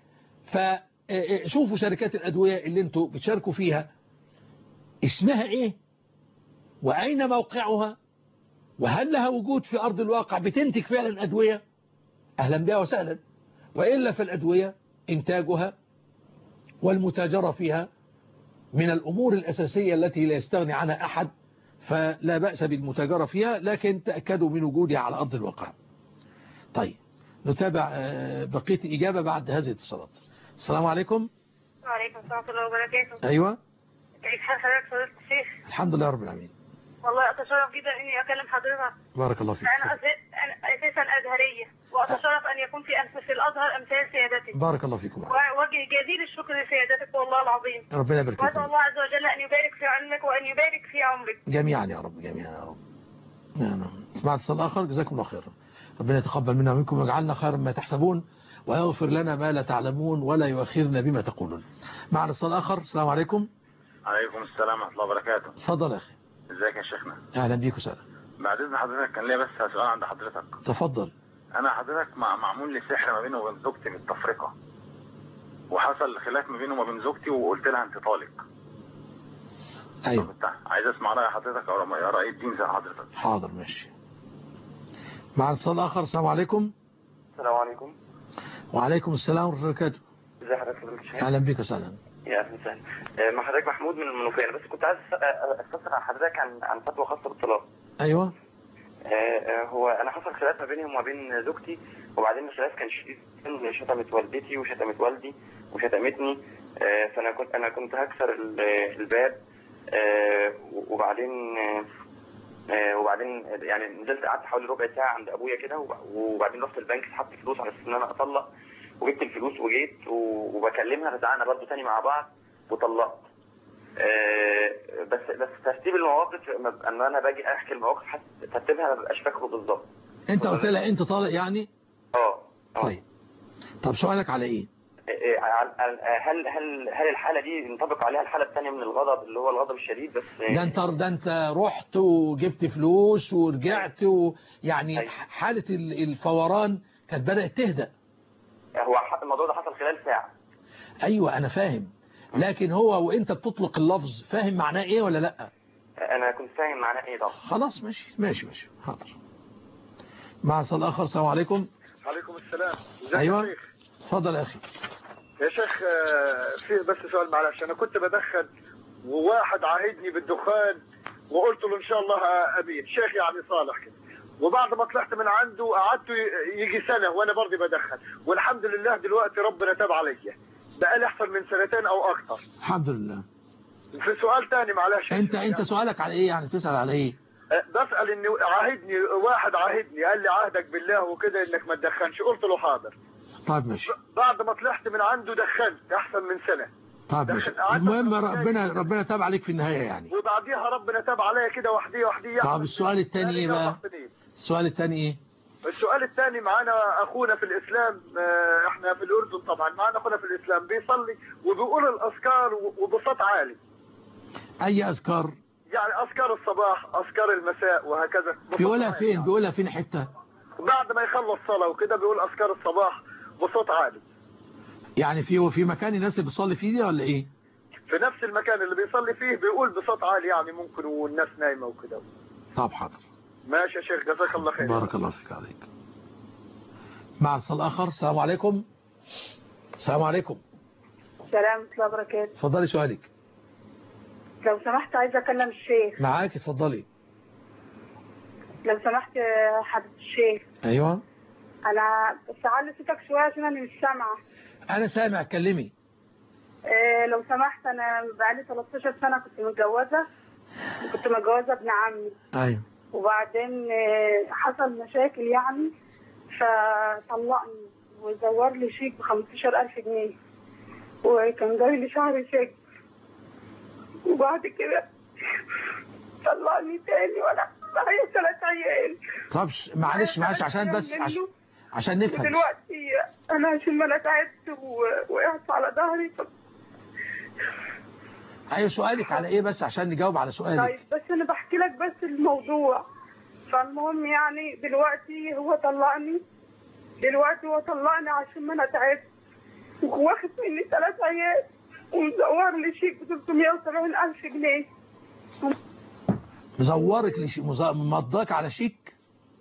فشوفوا شركات الأدوية اللي انتوا بتشاركوا فيها اسمها إيه وأين موقعها وهل لها وجود في أرض الواقع بتنتج فعلا أدوية، أهلا بها وسهلا. وإلا فالأدوية إنتاجها والمتاجرة فيها من الأمور الأساسية التي لا يستغني عنها أحد، فلا بأس بالمتاجرة فيها، لكن تأكدوا من وجودها على أرض الواقع. طيب نتابع بقية الإجابة بعد هذه الاتصالات. السلام عليكم. وعليكم السلام ورحمة الله وبركاته. أيوة. كيف حال حضرتك فضيلة الشيخ؟ الحمد لله رب العالمين. والله أتشرف جدا إني أكلم حضرتك. بارك الله فيك. أنا أساسا أزهرية وأتشرف أن يكون في أنفس في الأزهر أمثال سيادتك. بارك الله فيكم. ووجه جزيل الشكر لسيادتك والله العظيم. ربنا يبارك فيك. وأسأل الله عز وجل أن يبارك في علمك وأن يبارك في عمرك. جميعا يا رب، جميعا يا رب. نعم. بعد اتصال آخر، جزاكم الله خيرا. ربنا يتقبل منا ومنكم ويجعلنا خيرا ما تحسبون ويغفر لنا ما لا تعلمون ولا يؤخرنا بما تقولون. معنا اتصال آخر. السلام عليكم. عليكم السلام ورحمة الله وبركاته. تفضل يا أخي. ازيك يا شيخنا؟ أهلا بيك وسهلا. بعد إذن حضرتك كان ليا بس سؤال عند حضرتك. تفضل. أنا حضرتك مع معمول لي سحر ما بينه وبين زوجتي بالتفرقة، وحصل خلاف ما بينه وما بين زوجتي وقلت لها أنت طالق. أيوة. عايز أسمع رأي حضرتك أو رأي الدين زي حضرتك. حاضر ماشي. معنا اتصال آخر. السلام عليكم. السلام عليكم. وعليكم السلام ورحمة الله وبركاته. ازي حضرتك فضيلة الشيخ؟ أهلا بك وسهلا. يا أهلا وسهلا. مع حضرتك محمود من المنوفية. بس كنت عايز استفسر عن حضرتك عن عن فتوى خاصة بالطلاق. أيوة. هو أنا حصل خلاف ما بيني وما بين زوجتي، وبعدين الخلاف كان شديد، شتمت والدتي وشتمت والدي وشتمتني، فأنا كنت أنا كنت هكسر الباب، وبعدين وبعدين يعني نزلت قعدت حوالي ربع ساعة عند أبويا كده، وبعدين رحت البنك سحبت فلوس على أساس إن أنا أطلق، وجبت الفلوس وجيت وبكلمها، رجعنا برضو تاني مع بعض وطلقت. أه بس بس ترتيب المواقف ان انا باجي احكي المواقف حتى ترتيبها ما ببقاش فاكره بالظبط. انت قلت لها انت طالق يعني؟ اه. طيب. طب سؤالك على ايه؟ هل هل هل الحاله دي ينطبق عليها الحاله الثانيه من الغضب اللي هو الغضب الشديد؟ بس ده انت ده انت رحت وجبت فلوس ورجعت، ويعني حاله الفوران كانت بدات تهدأ. هو الموضوع ده حصل خلال ساعه. ايوه انا فاهم، لكن هو وانت بتطلق اللفظ فاهم معناه ايه ولا لا؟ انا كنت فاهم معناه ايه طبعا. خلاص ماشي ماشي ماشي حاضر. مع اتصال اخر. السلام عليكم. عليكم السلام. ايوه اتفضل يا اخي. يا شيخ في بس سؤال معلش، انا كنت بدخن وواحد عاهدني بالدخان وقلت له ان شاء الله ابيت شيخ يعني صالح كده، وبعد ما طلعت من عنده قعدت يجي سنه وانا برضه بدخن، والحمد لله دلوقتي ربنا تاب عليا، بقالي احسن من سنتين او اكتر الحمد لله. في سؤال تاني معلش. انت انت يعني سؤالك على ايه يعني؟ تسأل على ايه؟ بسأل ان عاهدني واحد عاهدني قال لي عهدك بالله وكده انك ما تدخنش، قلت له حاضر. طيب ماشي. بعد ما طلعت من عنده دخنت احسن من سنه. طيب ماشي. المهم ربنا ربنا تاب عليك في النهايه يعني. وبعديها ربنا تاب عليا كده وحدي وحدي. طب السؤال الثاني ايه بقى؟ السؤال الثاني ايه؟ السؤال الثاني معانا اخونا في الاسلام، احنا في الاردن طبعا، معانا اخونا في الاسلام بيصلي وبيقول الاذكار وبصوت عالي. اي اذكار؟ يعني اذكار الصباح، اذكار المساء وهكذا. بيقولها فين؟ يعني. بيقولها فين حته؟ بعد ما يخلص صلاه وكده بيقول اذكار الصباح بصوت عالي. يعني في في مكان الناس اللي بتصلي فيه دي ولا ايه؟ في نفس المكان اللي بيصلي فيه بيقول بصوت عالي، يعني ممكن والناس نايمه وكده. طب حاضر. ماشي يا شيخ جزاك الله خير. بارك الله فيك عليك. مع اتصال اخر. السلام عليكم. السلام عليكم. السلام ورحمه الله وبركاته. اتفضلي سؤالك. لو سمحت عايزه اكلم الشيخ. معاك اتفضلي. لو سمحت حضرة الشيخ. ايوه. انا بس علي صوتك شويه عشان انا مش سامعه. انا سامع اتكلمي. إيه لو سمحت، انا بقالي ثلاثة عشر سنه كنت متجوزه، وكنت متجوزه ابن عمي. ايوه. وبعدين حصل مشاكل يعني فطلقني وزور لي شيك ب خمستاشر ألف جنيه، وكان جاي لي شهر شيك، وبعد كده طلقني تاني وانا معايا ثلاث عيال. طب معلش معلش عشان بس عشان, عشان نفهم. دلوقتي انا عشان ما انا تعبت ووقعت على ظهري ف... ايوه سؤالك على ايه بس عشان نجاوب على سؤالك. طيب بس انا بحكي لك بس الموضوع. فالمهم يعني دلوقتي هو طلقني دلوقتي هو طلقني عشان ما انا تعبت، واخد مني ثلاث عيال ومزور لي شيك ب ثلاثمية وسبعين ألف جنيه. مزورك لشيك مضاك على شيك؟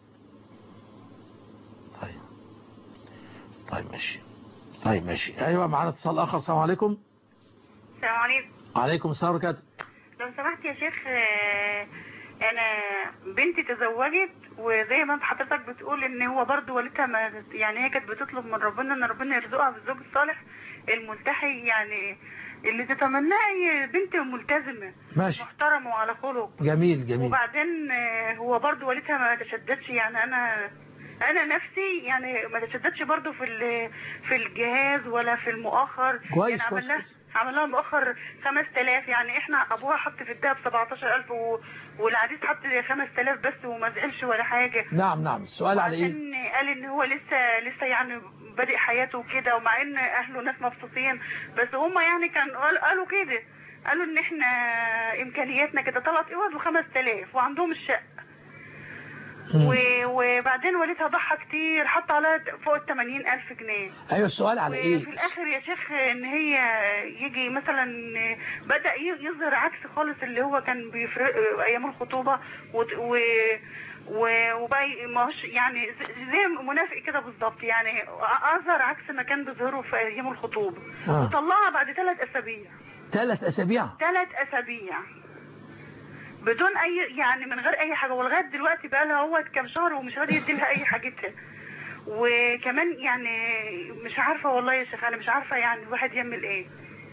طيب طيب ماشي طيب ماشي. ايوه معانا اتصال اخر. السلام عليكم. السلام عليكم. وعليكم السلام ورحمة الله. لو سمحت يا شيخ، انا بنتي تزوجت، وزي ما حضرتك بتقول ان هو برضو والدها ما يعني هي كانت بتطلب من ربنا ان ربنا يرزقها بالزوج الصالح الملتحي، يعني اللي تتمناه اي بنت ملتزمه ماشي محترمه وعلى خلق. جميل جميل. وبعدين هو برضو والدها ما تشددش، يعني انا انا نفسي يعني ما تشددش برضو في في الجهاز ولا في المؤخر. كويس يعني كويس عمل لها عمل لها مؤخر خمسة آلاف، يعني احنا ابوها حط في الدهب سبعتاشر ألف و... والعريس حط خمسة آلاف بس وما زعلش ولا حاجه. نعم نعم. السؤال على ايه؟ قال ان هو لسه لسه يعني بادئ حياته وكده، ومع ان اهله ناس مبسوطين، بس هم يعني كان قالوا كده، قالوا ان احنا امكانياتنا كده ثلاث اوض وخمسة آلاف وعندهم الشقه. وبعدين والدها ضحى كتير، حط عليها فوق ال ثمانين ألف جنيه. ايوه السؤال على ايه؟ وفي الاخر يا شيخ ان هي يجي مثلا بدا يظهر عكس خالص اللي هو كان بيفرق ايام الخطوبه، و وبقى ماهوش يعني زي منافق كده بالظبط، يعني اظهر عكس ما كان بيظهره في ايام الخطوبه. آه. وطلعها بعد ثلاث اسابيع. ثلاث اسابيع؟ ثلاث اسابيع بدون اي يعني من غير اي حاجه، ولغايه دلوقتي بقى لها هو كام شهر ومش راضي يدي لها اي حاجتها. وكمان يعني مش عارفه والله يا شيخ، انا مش عارفه يعني الواحد يعمل ايه.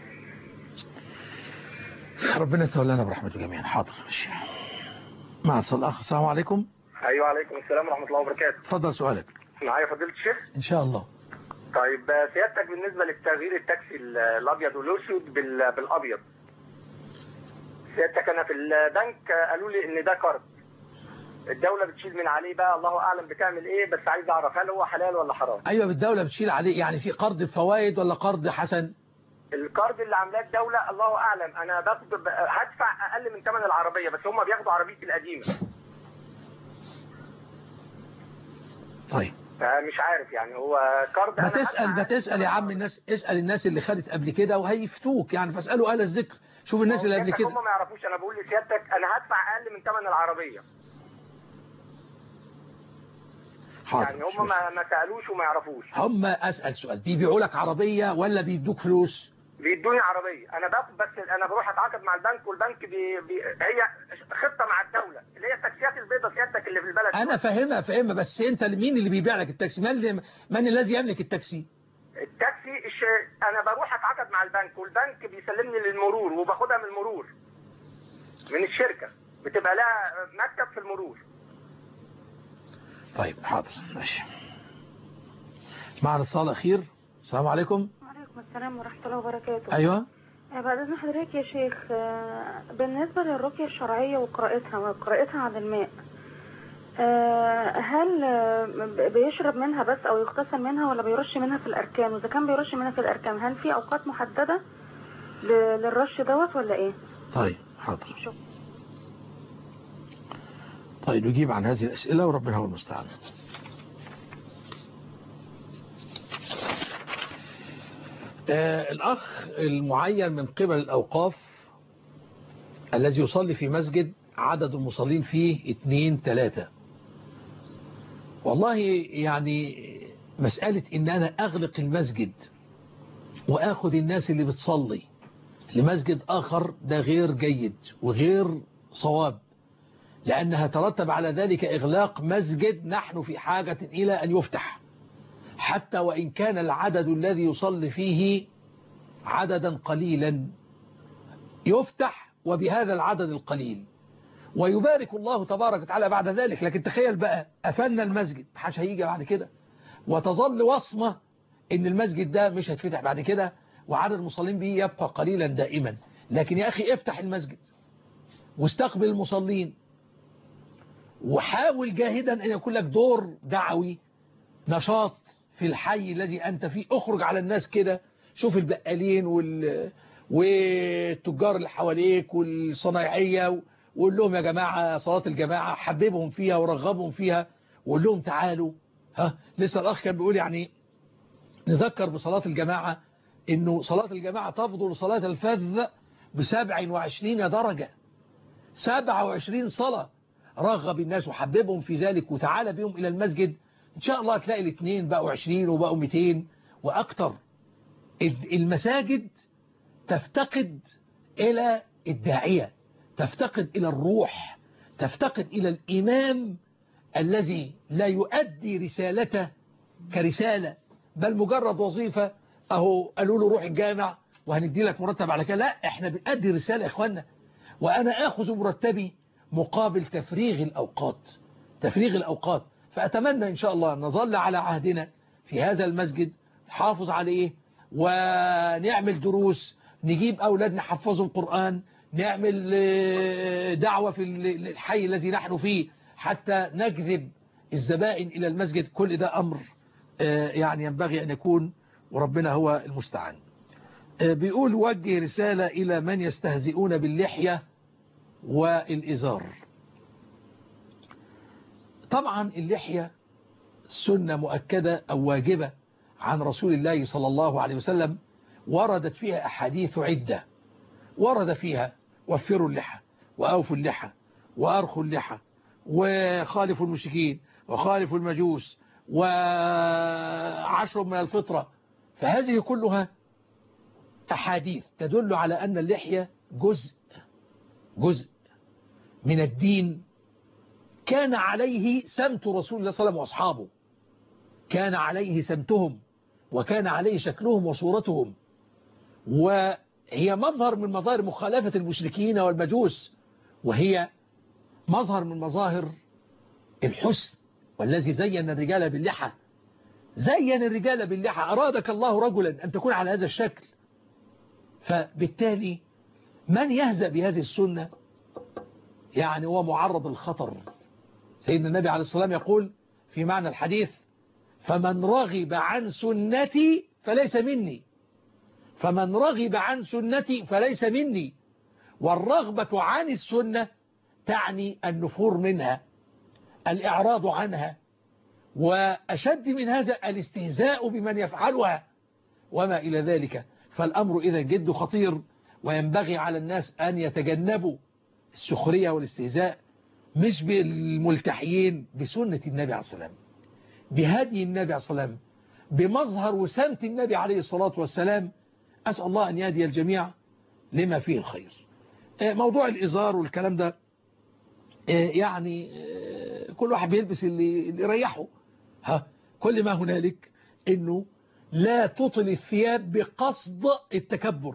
ربنا يتولانا برحمته جميعا. حاضر ماشي. مع اتصال اخر. السلام عليكم. ايوه عليكم السلام ورحمه الله وبركاته. اتفضل سؤالك. معايا فضيله الشيخ ان شاء الله. طيب سيادتك بالنسبه للتغيير التاكسي الابيض والاسود بالابيض، سيادتك انا في البنك قالوا لي ان ده قرض، الدوله بتشيل من عليه، بقى الله اعلم بتعمل ايه، بس عايز اعرف هل هو حلال ولا حرام؟ ايوه الدوله بتشيل عليه، يعني في قرض بفوائد ولا قرض حسن؟ القرض اللي عاملاه الدوله الله اعلم، انا باخد هدفع اقل من ثمن العربيه، بس هم بياخدوا عربيتي القديمه. طيب مش عارف يعني هو قرض. ما تسال ما تسال يا عم الناس، اسال الناس اللي خدت قبل كده وهيفتوك يعني، فاسالوا اهل الذكر. شوف الناس اللي قبل كده هم ما يعرفوش. انا بقول لسيادتك انا هدفع اقل من ثمن العربيه. حاضر. يعني هم ما ما سالوش وما يعرفوش. هم اسال سؤال، بيبيعوا لك عربيه ولا بيدوك فلوس؟ بيدوني عربيه، انا باخد بس انا بروح اتعاقد مع البنك، والبنك بي بي هي خطه مع الدوله اللي هي التاكسيات البيضاء سيادتك اللي في البلد. انا فاهمها فاهمها، بس انت مين اللي بيبيع لك التاكسي؟ من من الذي يملك التاكسي؟ التاكسي الش... انا بروح اتعاقد مع البنك، والبنك بيسلمني للمرور وباخدها من المرور من الشركه، بتبقى لها مكتب في المرور. طيب حاضر ماشي. معنا اتصال اخير. السلام عليكم. وعليكم السلام ورحمه الله وبركاته. ايوه بعد اذن حضرتك يا شيخ، بالنسبه للرقيه الشرعيه وقراءتها وقراءتها عن الماء، هل بيشرب منها بس او يغتسل منها ولا بيرش منها في الاركان؟ واذا كان بيرش منها في الاركان هل في اوقات محدده للرش دوت ولا ايه؟ طيب حاضر. شكرا. طيب نجيب عن هذه الاسئله وربنا هو المستعان. آه الأخ المعين من قبل الأوقاف الذي يصلي في مسجد عدد المصلين فيه اثنين ثلاثة، والله يعني مسألة إن أنا أغلق المسجد وأخذ الناس اللي بتصلي لمسجد آخر ده غير جيد وغير صواب، لأنها ترتب على ذلك إغلاق مسجد نحن في حاجة إلى أن يفتح، حتى وإن كان العدد الذي يصلي فيه عددا قليلا يفتح وبهذا العدد القليل ويبارك الله تبارك وتعالى بعد ذلك. لكن تخيل بقى قفلنا المسجد، محدش هيجي بعد كده، وتظل وصمة ان المسجد ده مش هيتفتح بعد كده وعدد المصلين به يبقى قليلا دائما. لكن يا أخي افتح المسجد واستقبل المصلين، وحاول جاهدا أن يكون لك دور دعوي، نشاط في الحي الذي أنت فيه، اخرج على الناس كده، شوف البقالين وال والتجار اللي حواليك والصنايعية، وقول لهم يا جماعة صلاة الجماعة، حببهم فيها ورغبهم فيها، وقول لهم تعالوا. ها لسه الأخ كان بيقول يعني نذكر بصلاة الجماعة إنه صلاة الجماعة تفضل صلاة الفذ بسبع وعشرين درجة، سبع وعشرين صلاة. رغب الناس وحببهم في ذلك وتعالى بهم إلى المسجد، إن شاء الله تلاقي الاثنين بقوا عشرين وبقوا مئتين وأكتر. المساجد تفتقد إلى الداعية، تفتقد إلى الروح، تفتقد إلى الإمام الذي لا يؤدي رسالته كرسالة، بل مجرد وظيفة. أهو قالوا له روح الجامع وهندي لك مرتب على كده. لا، احنا بنأدي رسالة يا إخوانا، وأنا آخذ مرتبي مقابل تفريغ الأوقات، تفريغ الأوقات. فأتمنى إن شاء الله أن نظل على عهدنا في هذا المسجد، نحافظ عليه ونعمل دروس، نجيب أولاد نحفظهم قرآن، نعمل دعوة في الحي الذي نحن فيه حتى نجذب الزبائن إلى المسجد. كل ده أمر يعني ينبغي أن يكون، وربنا هو المستعان. بيقول وجه رسالة إلى من يستهزئون باللحية والإزار. طبعا اللحية سنة مؤكدة أو واجبة عن رسول الله صلى الله عليه وسلم، وردت فيها أحاديث عدة، ورد فيها وفروا اللحى وأوفوا اللحى وأرخوا اللحى وخالفوا المشركين وخالفوا المجوس وعشر من الفطرة. فهذه كلها أحاديث تدل على أن اللحية جزء جزء من الدين، كان عليه سمت رسول الله صلى الله عليه وسلم وأصحابه، كان عليه سمتهم وكان عليه شكلهم وصورتهم، وهي مظهر من مظاهر مخالفة المشركين والمجوس، وهي مظهر من مظاهر الحسن. والذي زين الرجال باللحى زين الرجال باللحى، أرادك الله رجلا أن تكون على هذا الشكل. فبالتالي من يهزأ بهذه السنة يعني هو معرض للخطر. سيدنا النبي عليه الصلاة والسلام يقول في معنى الحديث: فمن رغب عن سنتي فليس مني، فمن رغب عن سنتي فليس مني. والرغبة عن السنة تعني النفور منها، الإعراض عنها، وأشد من هذا الاستهزاء بمن يفعلها وما إلى ذلك. فالأمر إذا جد خطير، وينبغي على الناس أن يتجنبوا السخرية والاستهزاء، مش بالملتحيين، بسنة النبي عليه الصلاة والسلام، بهدي النبي عليه الصلاة والسلام، بمظهر وسمت النبي عليه الصلاة والسلام. أسأل الله أن يهدي الجميع لما فيه الخير. موضوع الإزار والكلام ده يعني كل واحد بيلبس اللي, اللي يريحه. ها كل ما هنالك إنه لا تطل الثياب بقصد التكبر.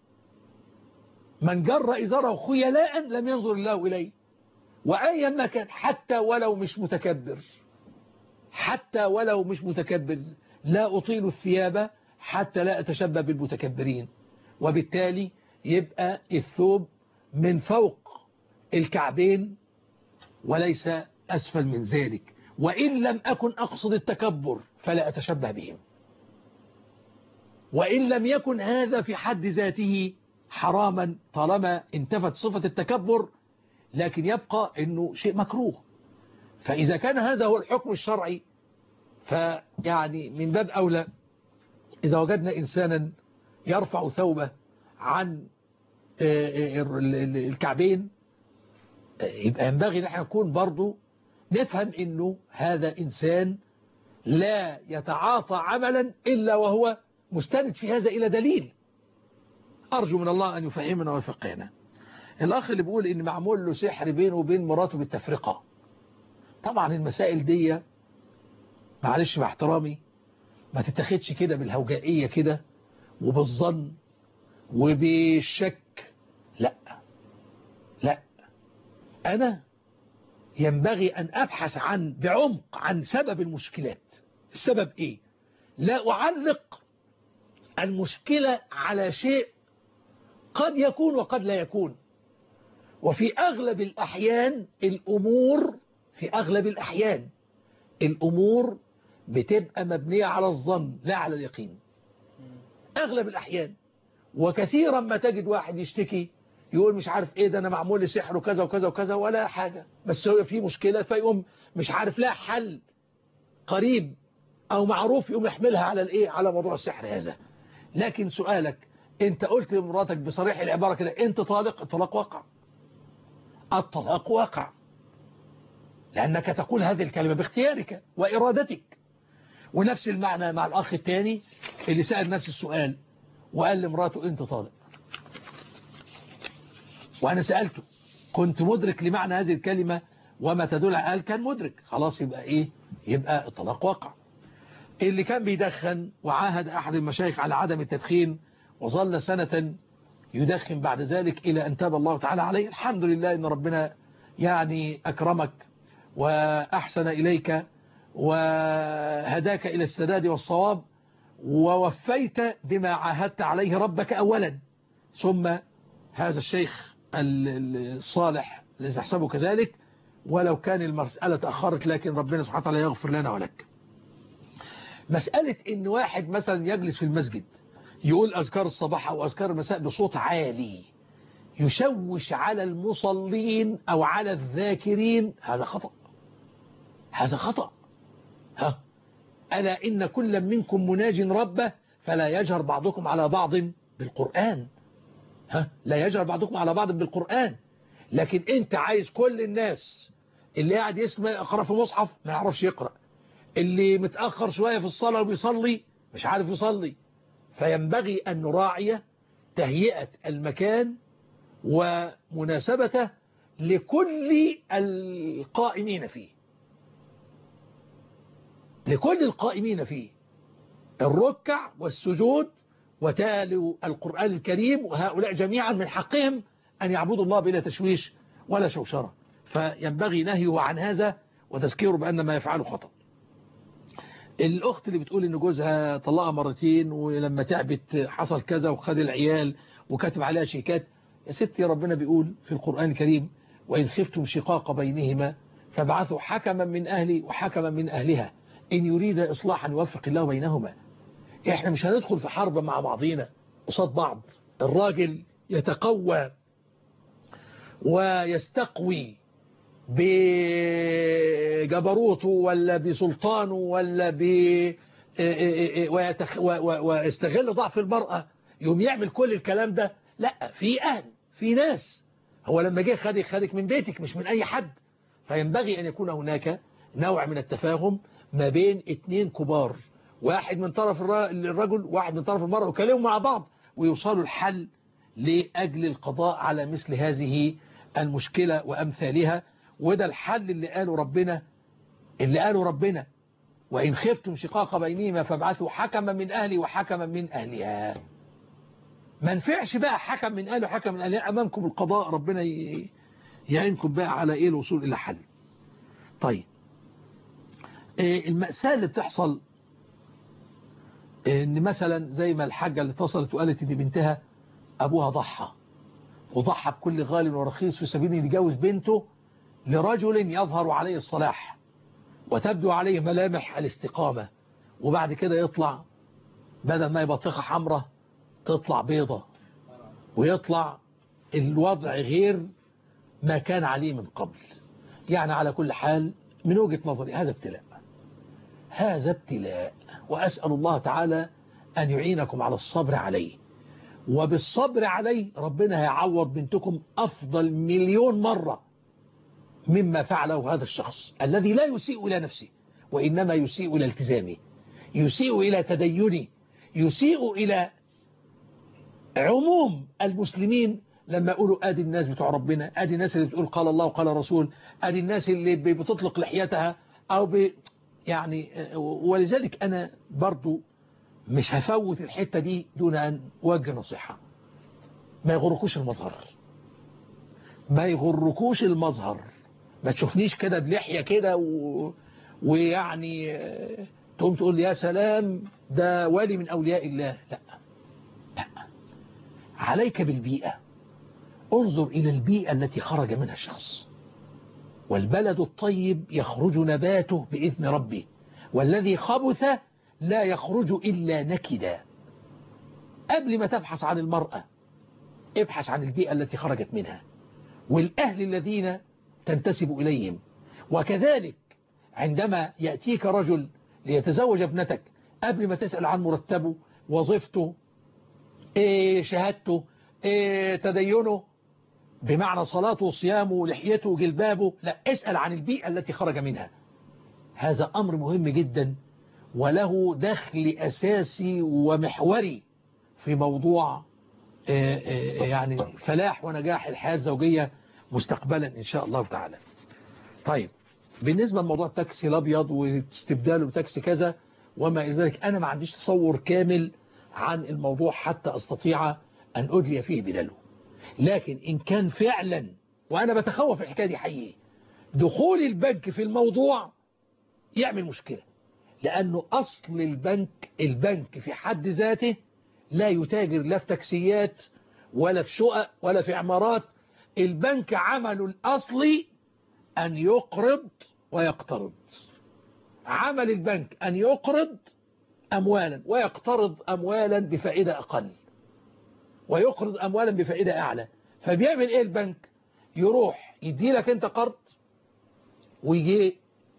من جر إزاره خيلاء لم ينظر الله إليه، وأيا ما كان، حتى ولو مش متكبر، حتى ولو مش متكبر. لا أطيل الثياب حتى لا أتشبه بالمتكبرين. وبالتالي يبقى الثوب من فوق الكعبين وليس أسفل من ذلك. وإن لم أكن أقصد التكبر فلا أتشبه بهم، وإن لم يكن هذا في حد ذاته حراما طالما انتفت صفة التكبر، لكن يبقى أنه شيء مكروه. فإذا كان هذا هو الحكم الشرعي، فيعني من باب أولى إذا وجدنا إنسانا يرفع ثوبه عن الكعبين، يبقى ينبغي نحن نكون برضو نفهم أنه هذا إنسان لا يتعاطى عملا إلا وهو مستند في هذا إلى دليل. أرجو من الله أن يفهمنا ويفقهنا. الأخ اللي بيقول إن معمول له سحر بينه وبين مراته بالتفرقة، طبعا المسائل دي معلش باحترامي ما تتاخدش كده بالهوجائية كده وبالظن وبالشك. لا لا، أنا ينبغي أن أبحث عن بعمق عن سبب المشكلات. السبب إيه؟ لا أعلق المشكلة على شيء قد يكون وقد لا يكون. وفي أغلب الأحيان الأمور في أغلب الأحيان الأمور بتبقى مبنية على الظن لا على اليقين، أغلب الأحيان. وكثيرا ما تجد واحد يشتكي يقول مش عارف ايه ده انا معمول لي سحر وكذا وكذا وكذا ولا حاجة، بس هو في مشكلة فيقوم مش عارف لها حل قريب او معروف يقوم يحملها على الايه، على موضوع السحر هذا. لكن سؤالك انت قلت لمراتك بصريح العبارة كده انت طالق، الطلاق وقع، الطلاق وقع، لانك تقول هذه الكلمة باختيارك وارادتك. ونفس المعنى مع الاخ الثاني اللي سأل نفس السؤال وقال لمراته انت طالق، وانا سألته كنت مدرك لمعنى هذه الكلمة وما تدل، قال كان مدرك، خلاص يبقى ايه، يبقى الطلاق وقع. اللي كان بيدخن وعاهد احد المشايخ على عدم التدخين وظل سنة يدخن بعد ذلك الى ان تاب الله تعالى عليه، الحمد لله ان ربنا يعني اكرمك واحسن اليك وهداك الى السداد والصواب ووفيت بما عاهدت عليه ربك اولا، ثم هذا الشيخ الصالح الذي يحسبه كذلك، ولو كان المسألة تأخرت لكن ربنا سبحانه وتعالى يغفر لنا ولك. مسألة ان واحد مثلا يجلس في المسجد يقول أذكار الصباح أو أذكار المساء بصوت عالي يشوش على المصلين أو على الذاكرين، هذا خطأ، هذا خطأ. ها ألا إن كل منكم مناج ربه فلا يجهر بعضكم على بعض بالقرآن، ها لا يجهر بعضكم على بعض بالقرآن. لكن انت عايز كل الناس اللي قاعد يسمع يقرأ في مصحف ما يعرفش يقرأ، اللي متأخر شوية في الصلاة وبيصلي مش عارف يصلي. فينبغي أن نراعي تهيئة المكان ومناسبته لكل القائمين فيه، لكل القائمين فيه، الركع والسجود وتالوا القرآن الكريم، وهؤلاء جميعا من حقهم أن يعبدوا الله بلا تشويش ولا شوشرة. فينبغي نهيه عن هذا وتذكيره بأن ما يفعله خطأ. الأخت اللي بتقول إن جوزها طلقها مرتين ولما تعبت حصل كذا وخد العيال وكاتب عليها شيكات، يا ستي ربنا بيقول في القرآن الكريم وإن خفتم شقاق بينهما فابعثوا حكما من أهلي وحكما من أهلها إن يريد إصلاحا يوفق الله بينهما. إحنا مش هندخل في حرب مع بعضينا قصاد بعض. الراجل يتقوى ويستقوي بجبروته ولا بسلطانه ولا ب ويستغل ضعف المرأة يوم يعمل كل الكلام ده. لا، في أهل، في ناس، هو لما جه خدك خدك من بيتك مش من أي حد. فينبغي أن يكون هناك نوع من التفاهم ما بين اتنين كبار، واحد من طرف الرجل واحد من طرف المرأة، وكلموا مع بعض ويوصلوا الحل لأجل القضاء على مثل هذه المشكلة وأمثالها. وده الحل اللي قاله ربنا اللي قاله ربنا وإن خفتم شقاق بينهما فابعثوا حكما من أهلي وحكما من أهلها. ما نفعش بقى حكم من أهله وحكم من أهلها أمامكم القضاء، ربنا يعينكم بقى على إيه الوصول إلى حل. طيب المأساة اللي بتحصل إن مثلا زي ما الحاجة اللي اتصلت وقالت إن بنتها أبوها ضحى وضحى بكل غال ورخيص في سبيل أن يجوز بنته لرجل يظهر عليه الصلاح وتبدو عليه ملامح الاستقامة، وبعد كده يطلع بدل ما يبقى طيخة حمراء تطلع بيضة، ويطلع الوضع غير ما كان عليه من قبل. يعني على كل حال من وجهة نظري هذا ابتلاء، هذا ابتلاء، وأسأل الله تعالى أن يعينكم على الصبر عليه، وبالصبر عليه ربنا هيعوض بنتكم أفضل مليون مرة مما فعله هذا الشخص الذي لا يسيء إلى نفسه وإنما يسيء إلى التزامه، يسيء إلى تدينه، يسيء إلى عموم المسلمين. لما يقولوا آدي الناس بتوع ربنا، آدي الناس اللي بتقول قال الله وقال رسول، آدي الناس اللي بتطلق لحيتها أو ب... يعني ولذلك أنا برضو مش هفوت الحتة دي دون أن أوجه نصيحة. ما يغركوش المظهر، ما يغركوش المظهر، ما تشوفنيش كده بلحية كده و... ويعني تقوم تقول يا سلام ده ولي من أولياء الله. لا لا، عليك بالبيئة، انظر إلى البيئة التي خرج منها الشخص. والبلد الطيب يخرج نباته بإذن ربه، والذي خبث لا يخرج إلا نكدا. قبل ما تبحث عن المرأة ابحث عن البيئة التي خرجت منها والأهل الذين تنتسب إليهم. وكذلك عندما يأتيك رجل ليتزوج ابنتك قبل ما تسأل عن مرتبه، وظيفته، إيه شهادته، إيه تدينه، بمعنى صلاته وصيامه لحيته وجلبابه، لا، اسأل عن البيئة التي خرج منها. هذا أمر مهم جدا وله دخل أساسي ومحوري في موضوع يعني فلاح ونجاح الحياة الزوجية مستقبلا إن شاء الله تعالى. طيب بالنسبة لموضوع التاكسي الأبيض واستبداله بتاكسي كذا وما إلى ذلك، أنا ما عنديش تصور كامل عن الموضوع حتى أستطيع أن أدلي فيه بدله. لكن إن كان فعلا، وأنا بتخوف الحكاية دي حقيقي، دخول البنك في الموضوع يعمل مشكلة، لأنه أصل البنك البنك في حد ذاته لا يتاجر لا في تاكسيات ولا في شقق ولا في عمارات. البنك عمله الأصلي أن يقرض ويقترض. عمل البنك أن يقرض أموالا ويقترض أموالا بفائدة أقل ويقرض أموالا بفائدة أعلى. فبيعمل إيه البنك؟ يروح يدي لك أنت قرض ويجي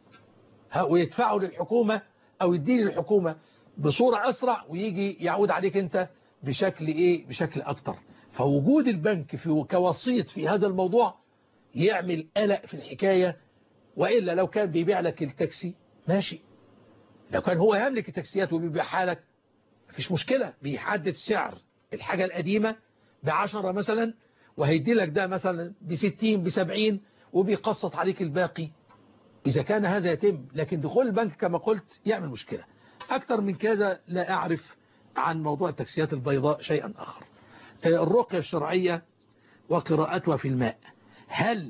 ويدفعه للحكومة أو يديه للحكومة بصورة أسرع ويجي يعود عليك أنت بشكل إيه؟ بشكل أكتر. فوجود البنك في كوسيط في هذا الموضوع يعمل قلق في الحكاية. وإلا لو كان بيبيع لك التاكسي ماشي، لو كان هو يملك التاكسيات وبيبيعها لك مفيش مشكلة، بيحدد سعر الحاجة القديمة بعشرة مثلا وهيدي لك ده مثلا بستين بسبعين وبيقسط عليك الباقي إذا كان هذا يتم. لكن دخول البنك كما قلت يعمل مشكلة. أكثر من كذا لا أعرف عن موضوع التاكسيات البيضاء شيئا آخر. الرقية الشرعية وقراءتها في الماء، هل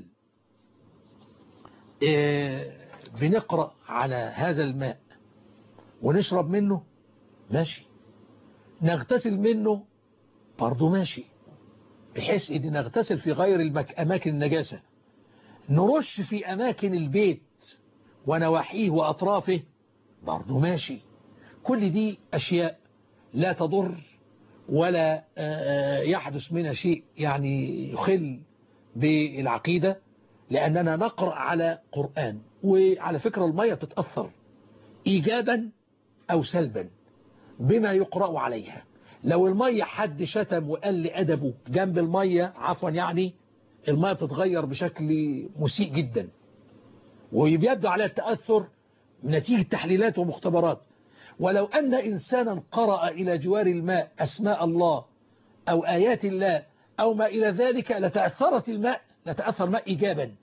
بنقرأ على هذا الماء ونشرب منه؟ ماشي. نغتسل منه؟ برضو ماشي، بحيث ان نغتسل في غير المك... أماكن النجاسة. نرش في أماكن البيت ونواحيه وأطرافه؟ برضو ماشي. كل دي أشياء لا تضر ولا يحدث منها شيء يعني يخل بالعقيدة، لأننا نقرأ على قرآن. وعلى فكرة المية بتتأثر إيجابا أو سلبا بما يقرأ عليها. لو المية حد شتم وقال لأدبه جنب المية عفوا يعني المية بتتغير بشكل مسيء جدا ويبدو عليها التأثر نتيجة تحليلات ومختبرات. ولو أن إنسانا قرأ إلى جوار الماء أسماء الله أو آيات الله أو ما إلى ذلك لتأثرت الماء لتأثر الماء إيجابا،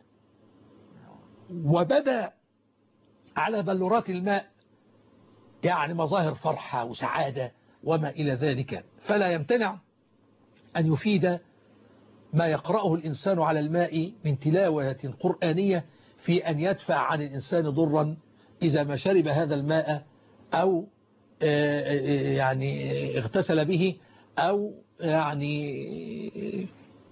وبدأ على بلورات الماء يعني مظاهر فرحة وسعادة وما إلى ذلك. فلا يمتنع أن يفيد ما يقرأه الإنسان على الماء من تلاوة قرآنية في أن يدفع عن الإنسان ضرا إذا ما شرب هذا الماء أو يعني اغتسل به أو يعني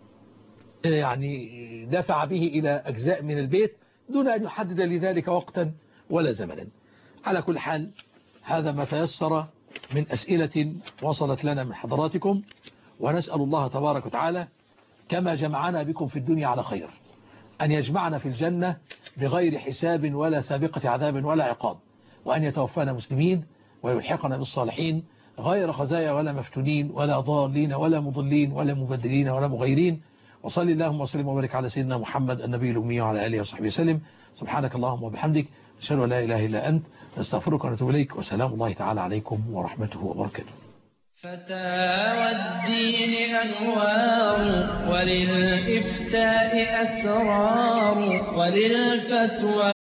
يعني دفع به إلى أجزاء من البيت دون أن يحدد لذلك وقتا ولا زمنا. على كل حال هذا ما تيسر من أسئلة وصلت لنا من حضراتكم، ونسأل الله تبارك وتعالى كما جمعنا بكم في الدنيا على خير أن يجمعنا في الجنة بغير حساب ولا سابقة عذاب ولا عقاب، وأن يتوفانا مسلمين ويلحقنا بالصالحين غير خزايا ولا مفتونين ولا ضالين ولا مضلين ولا مبدلين ولا مغيرين. وصلي اللهم وسلم وبارك على سيدنا محمد النبي الأمي وعلى آله وصحبه وسلم. سبحانك اللهم وبحمدك نشهد أن لا إله إلا أنت نستغفرك ونتوب إليك، وسلام الله تعالى عليكم ورحمته وبركاته. فتاوى الدين أنوار وللإفتاء أسرار وللفتوى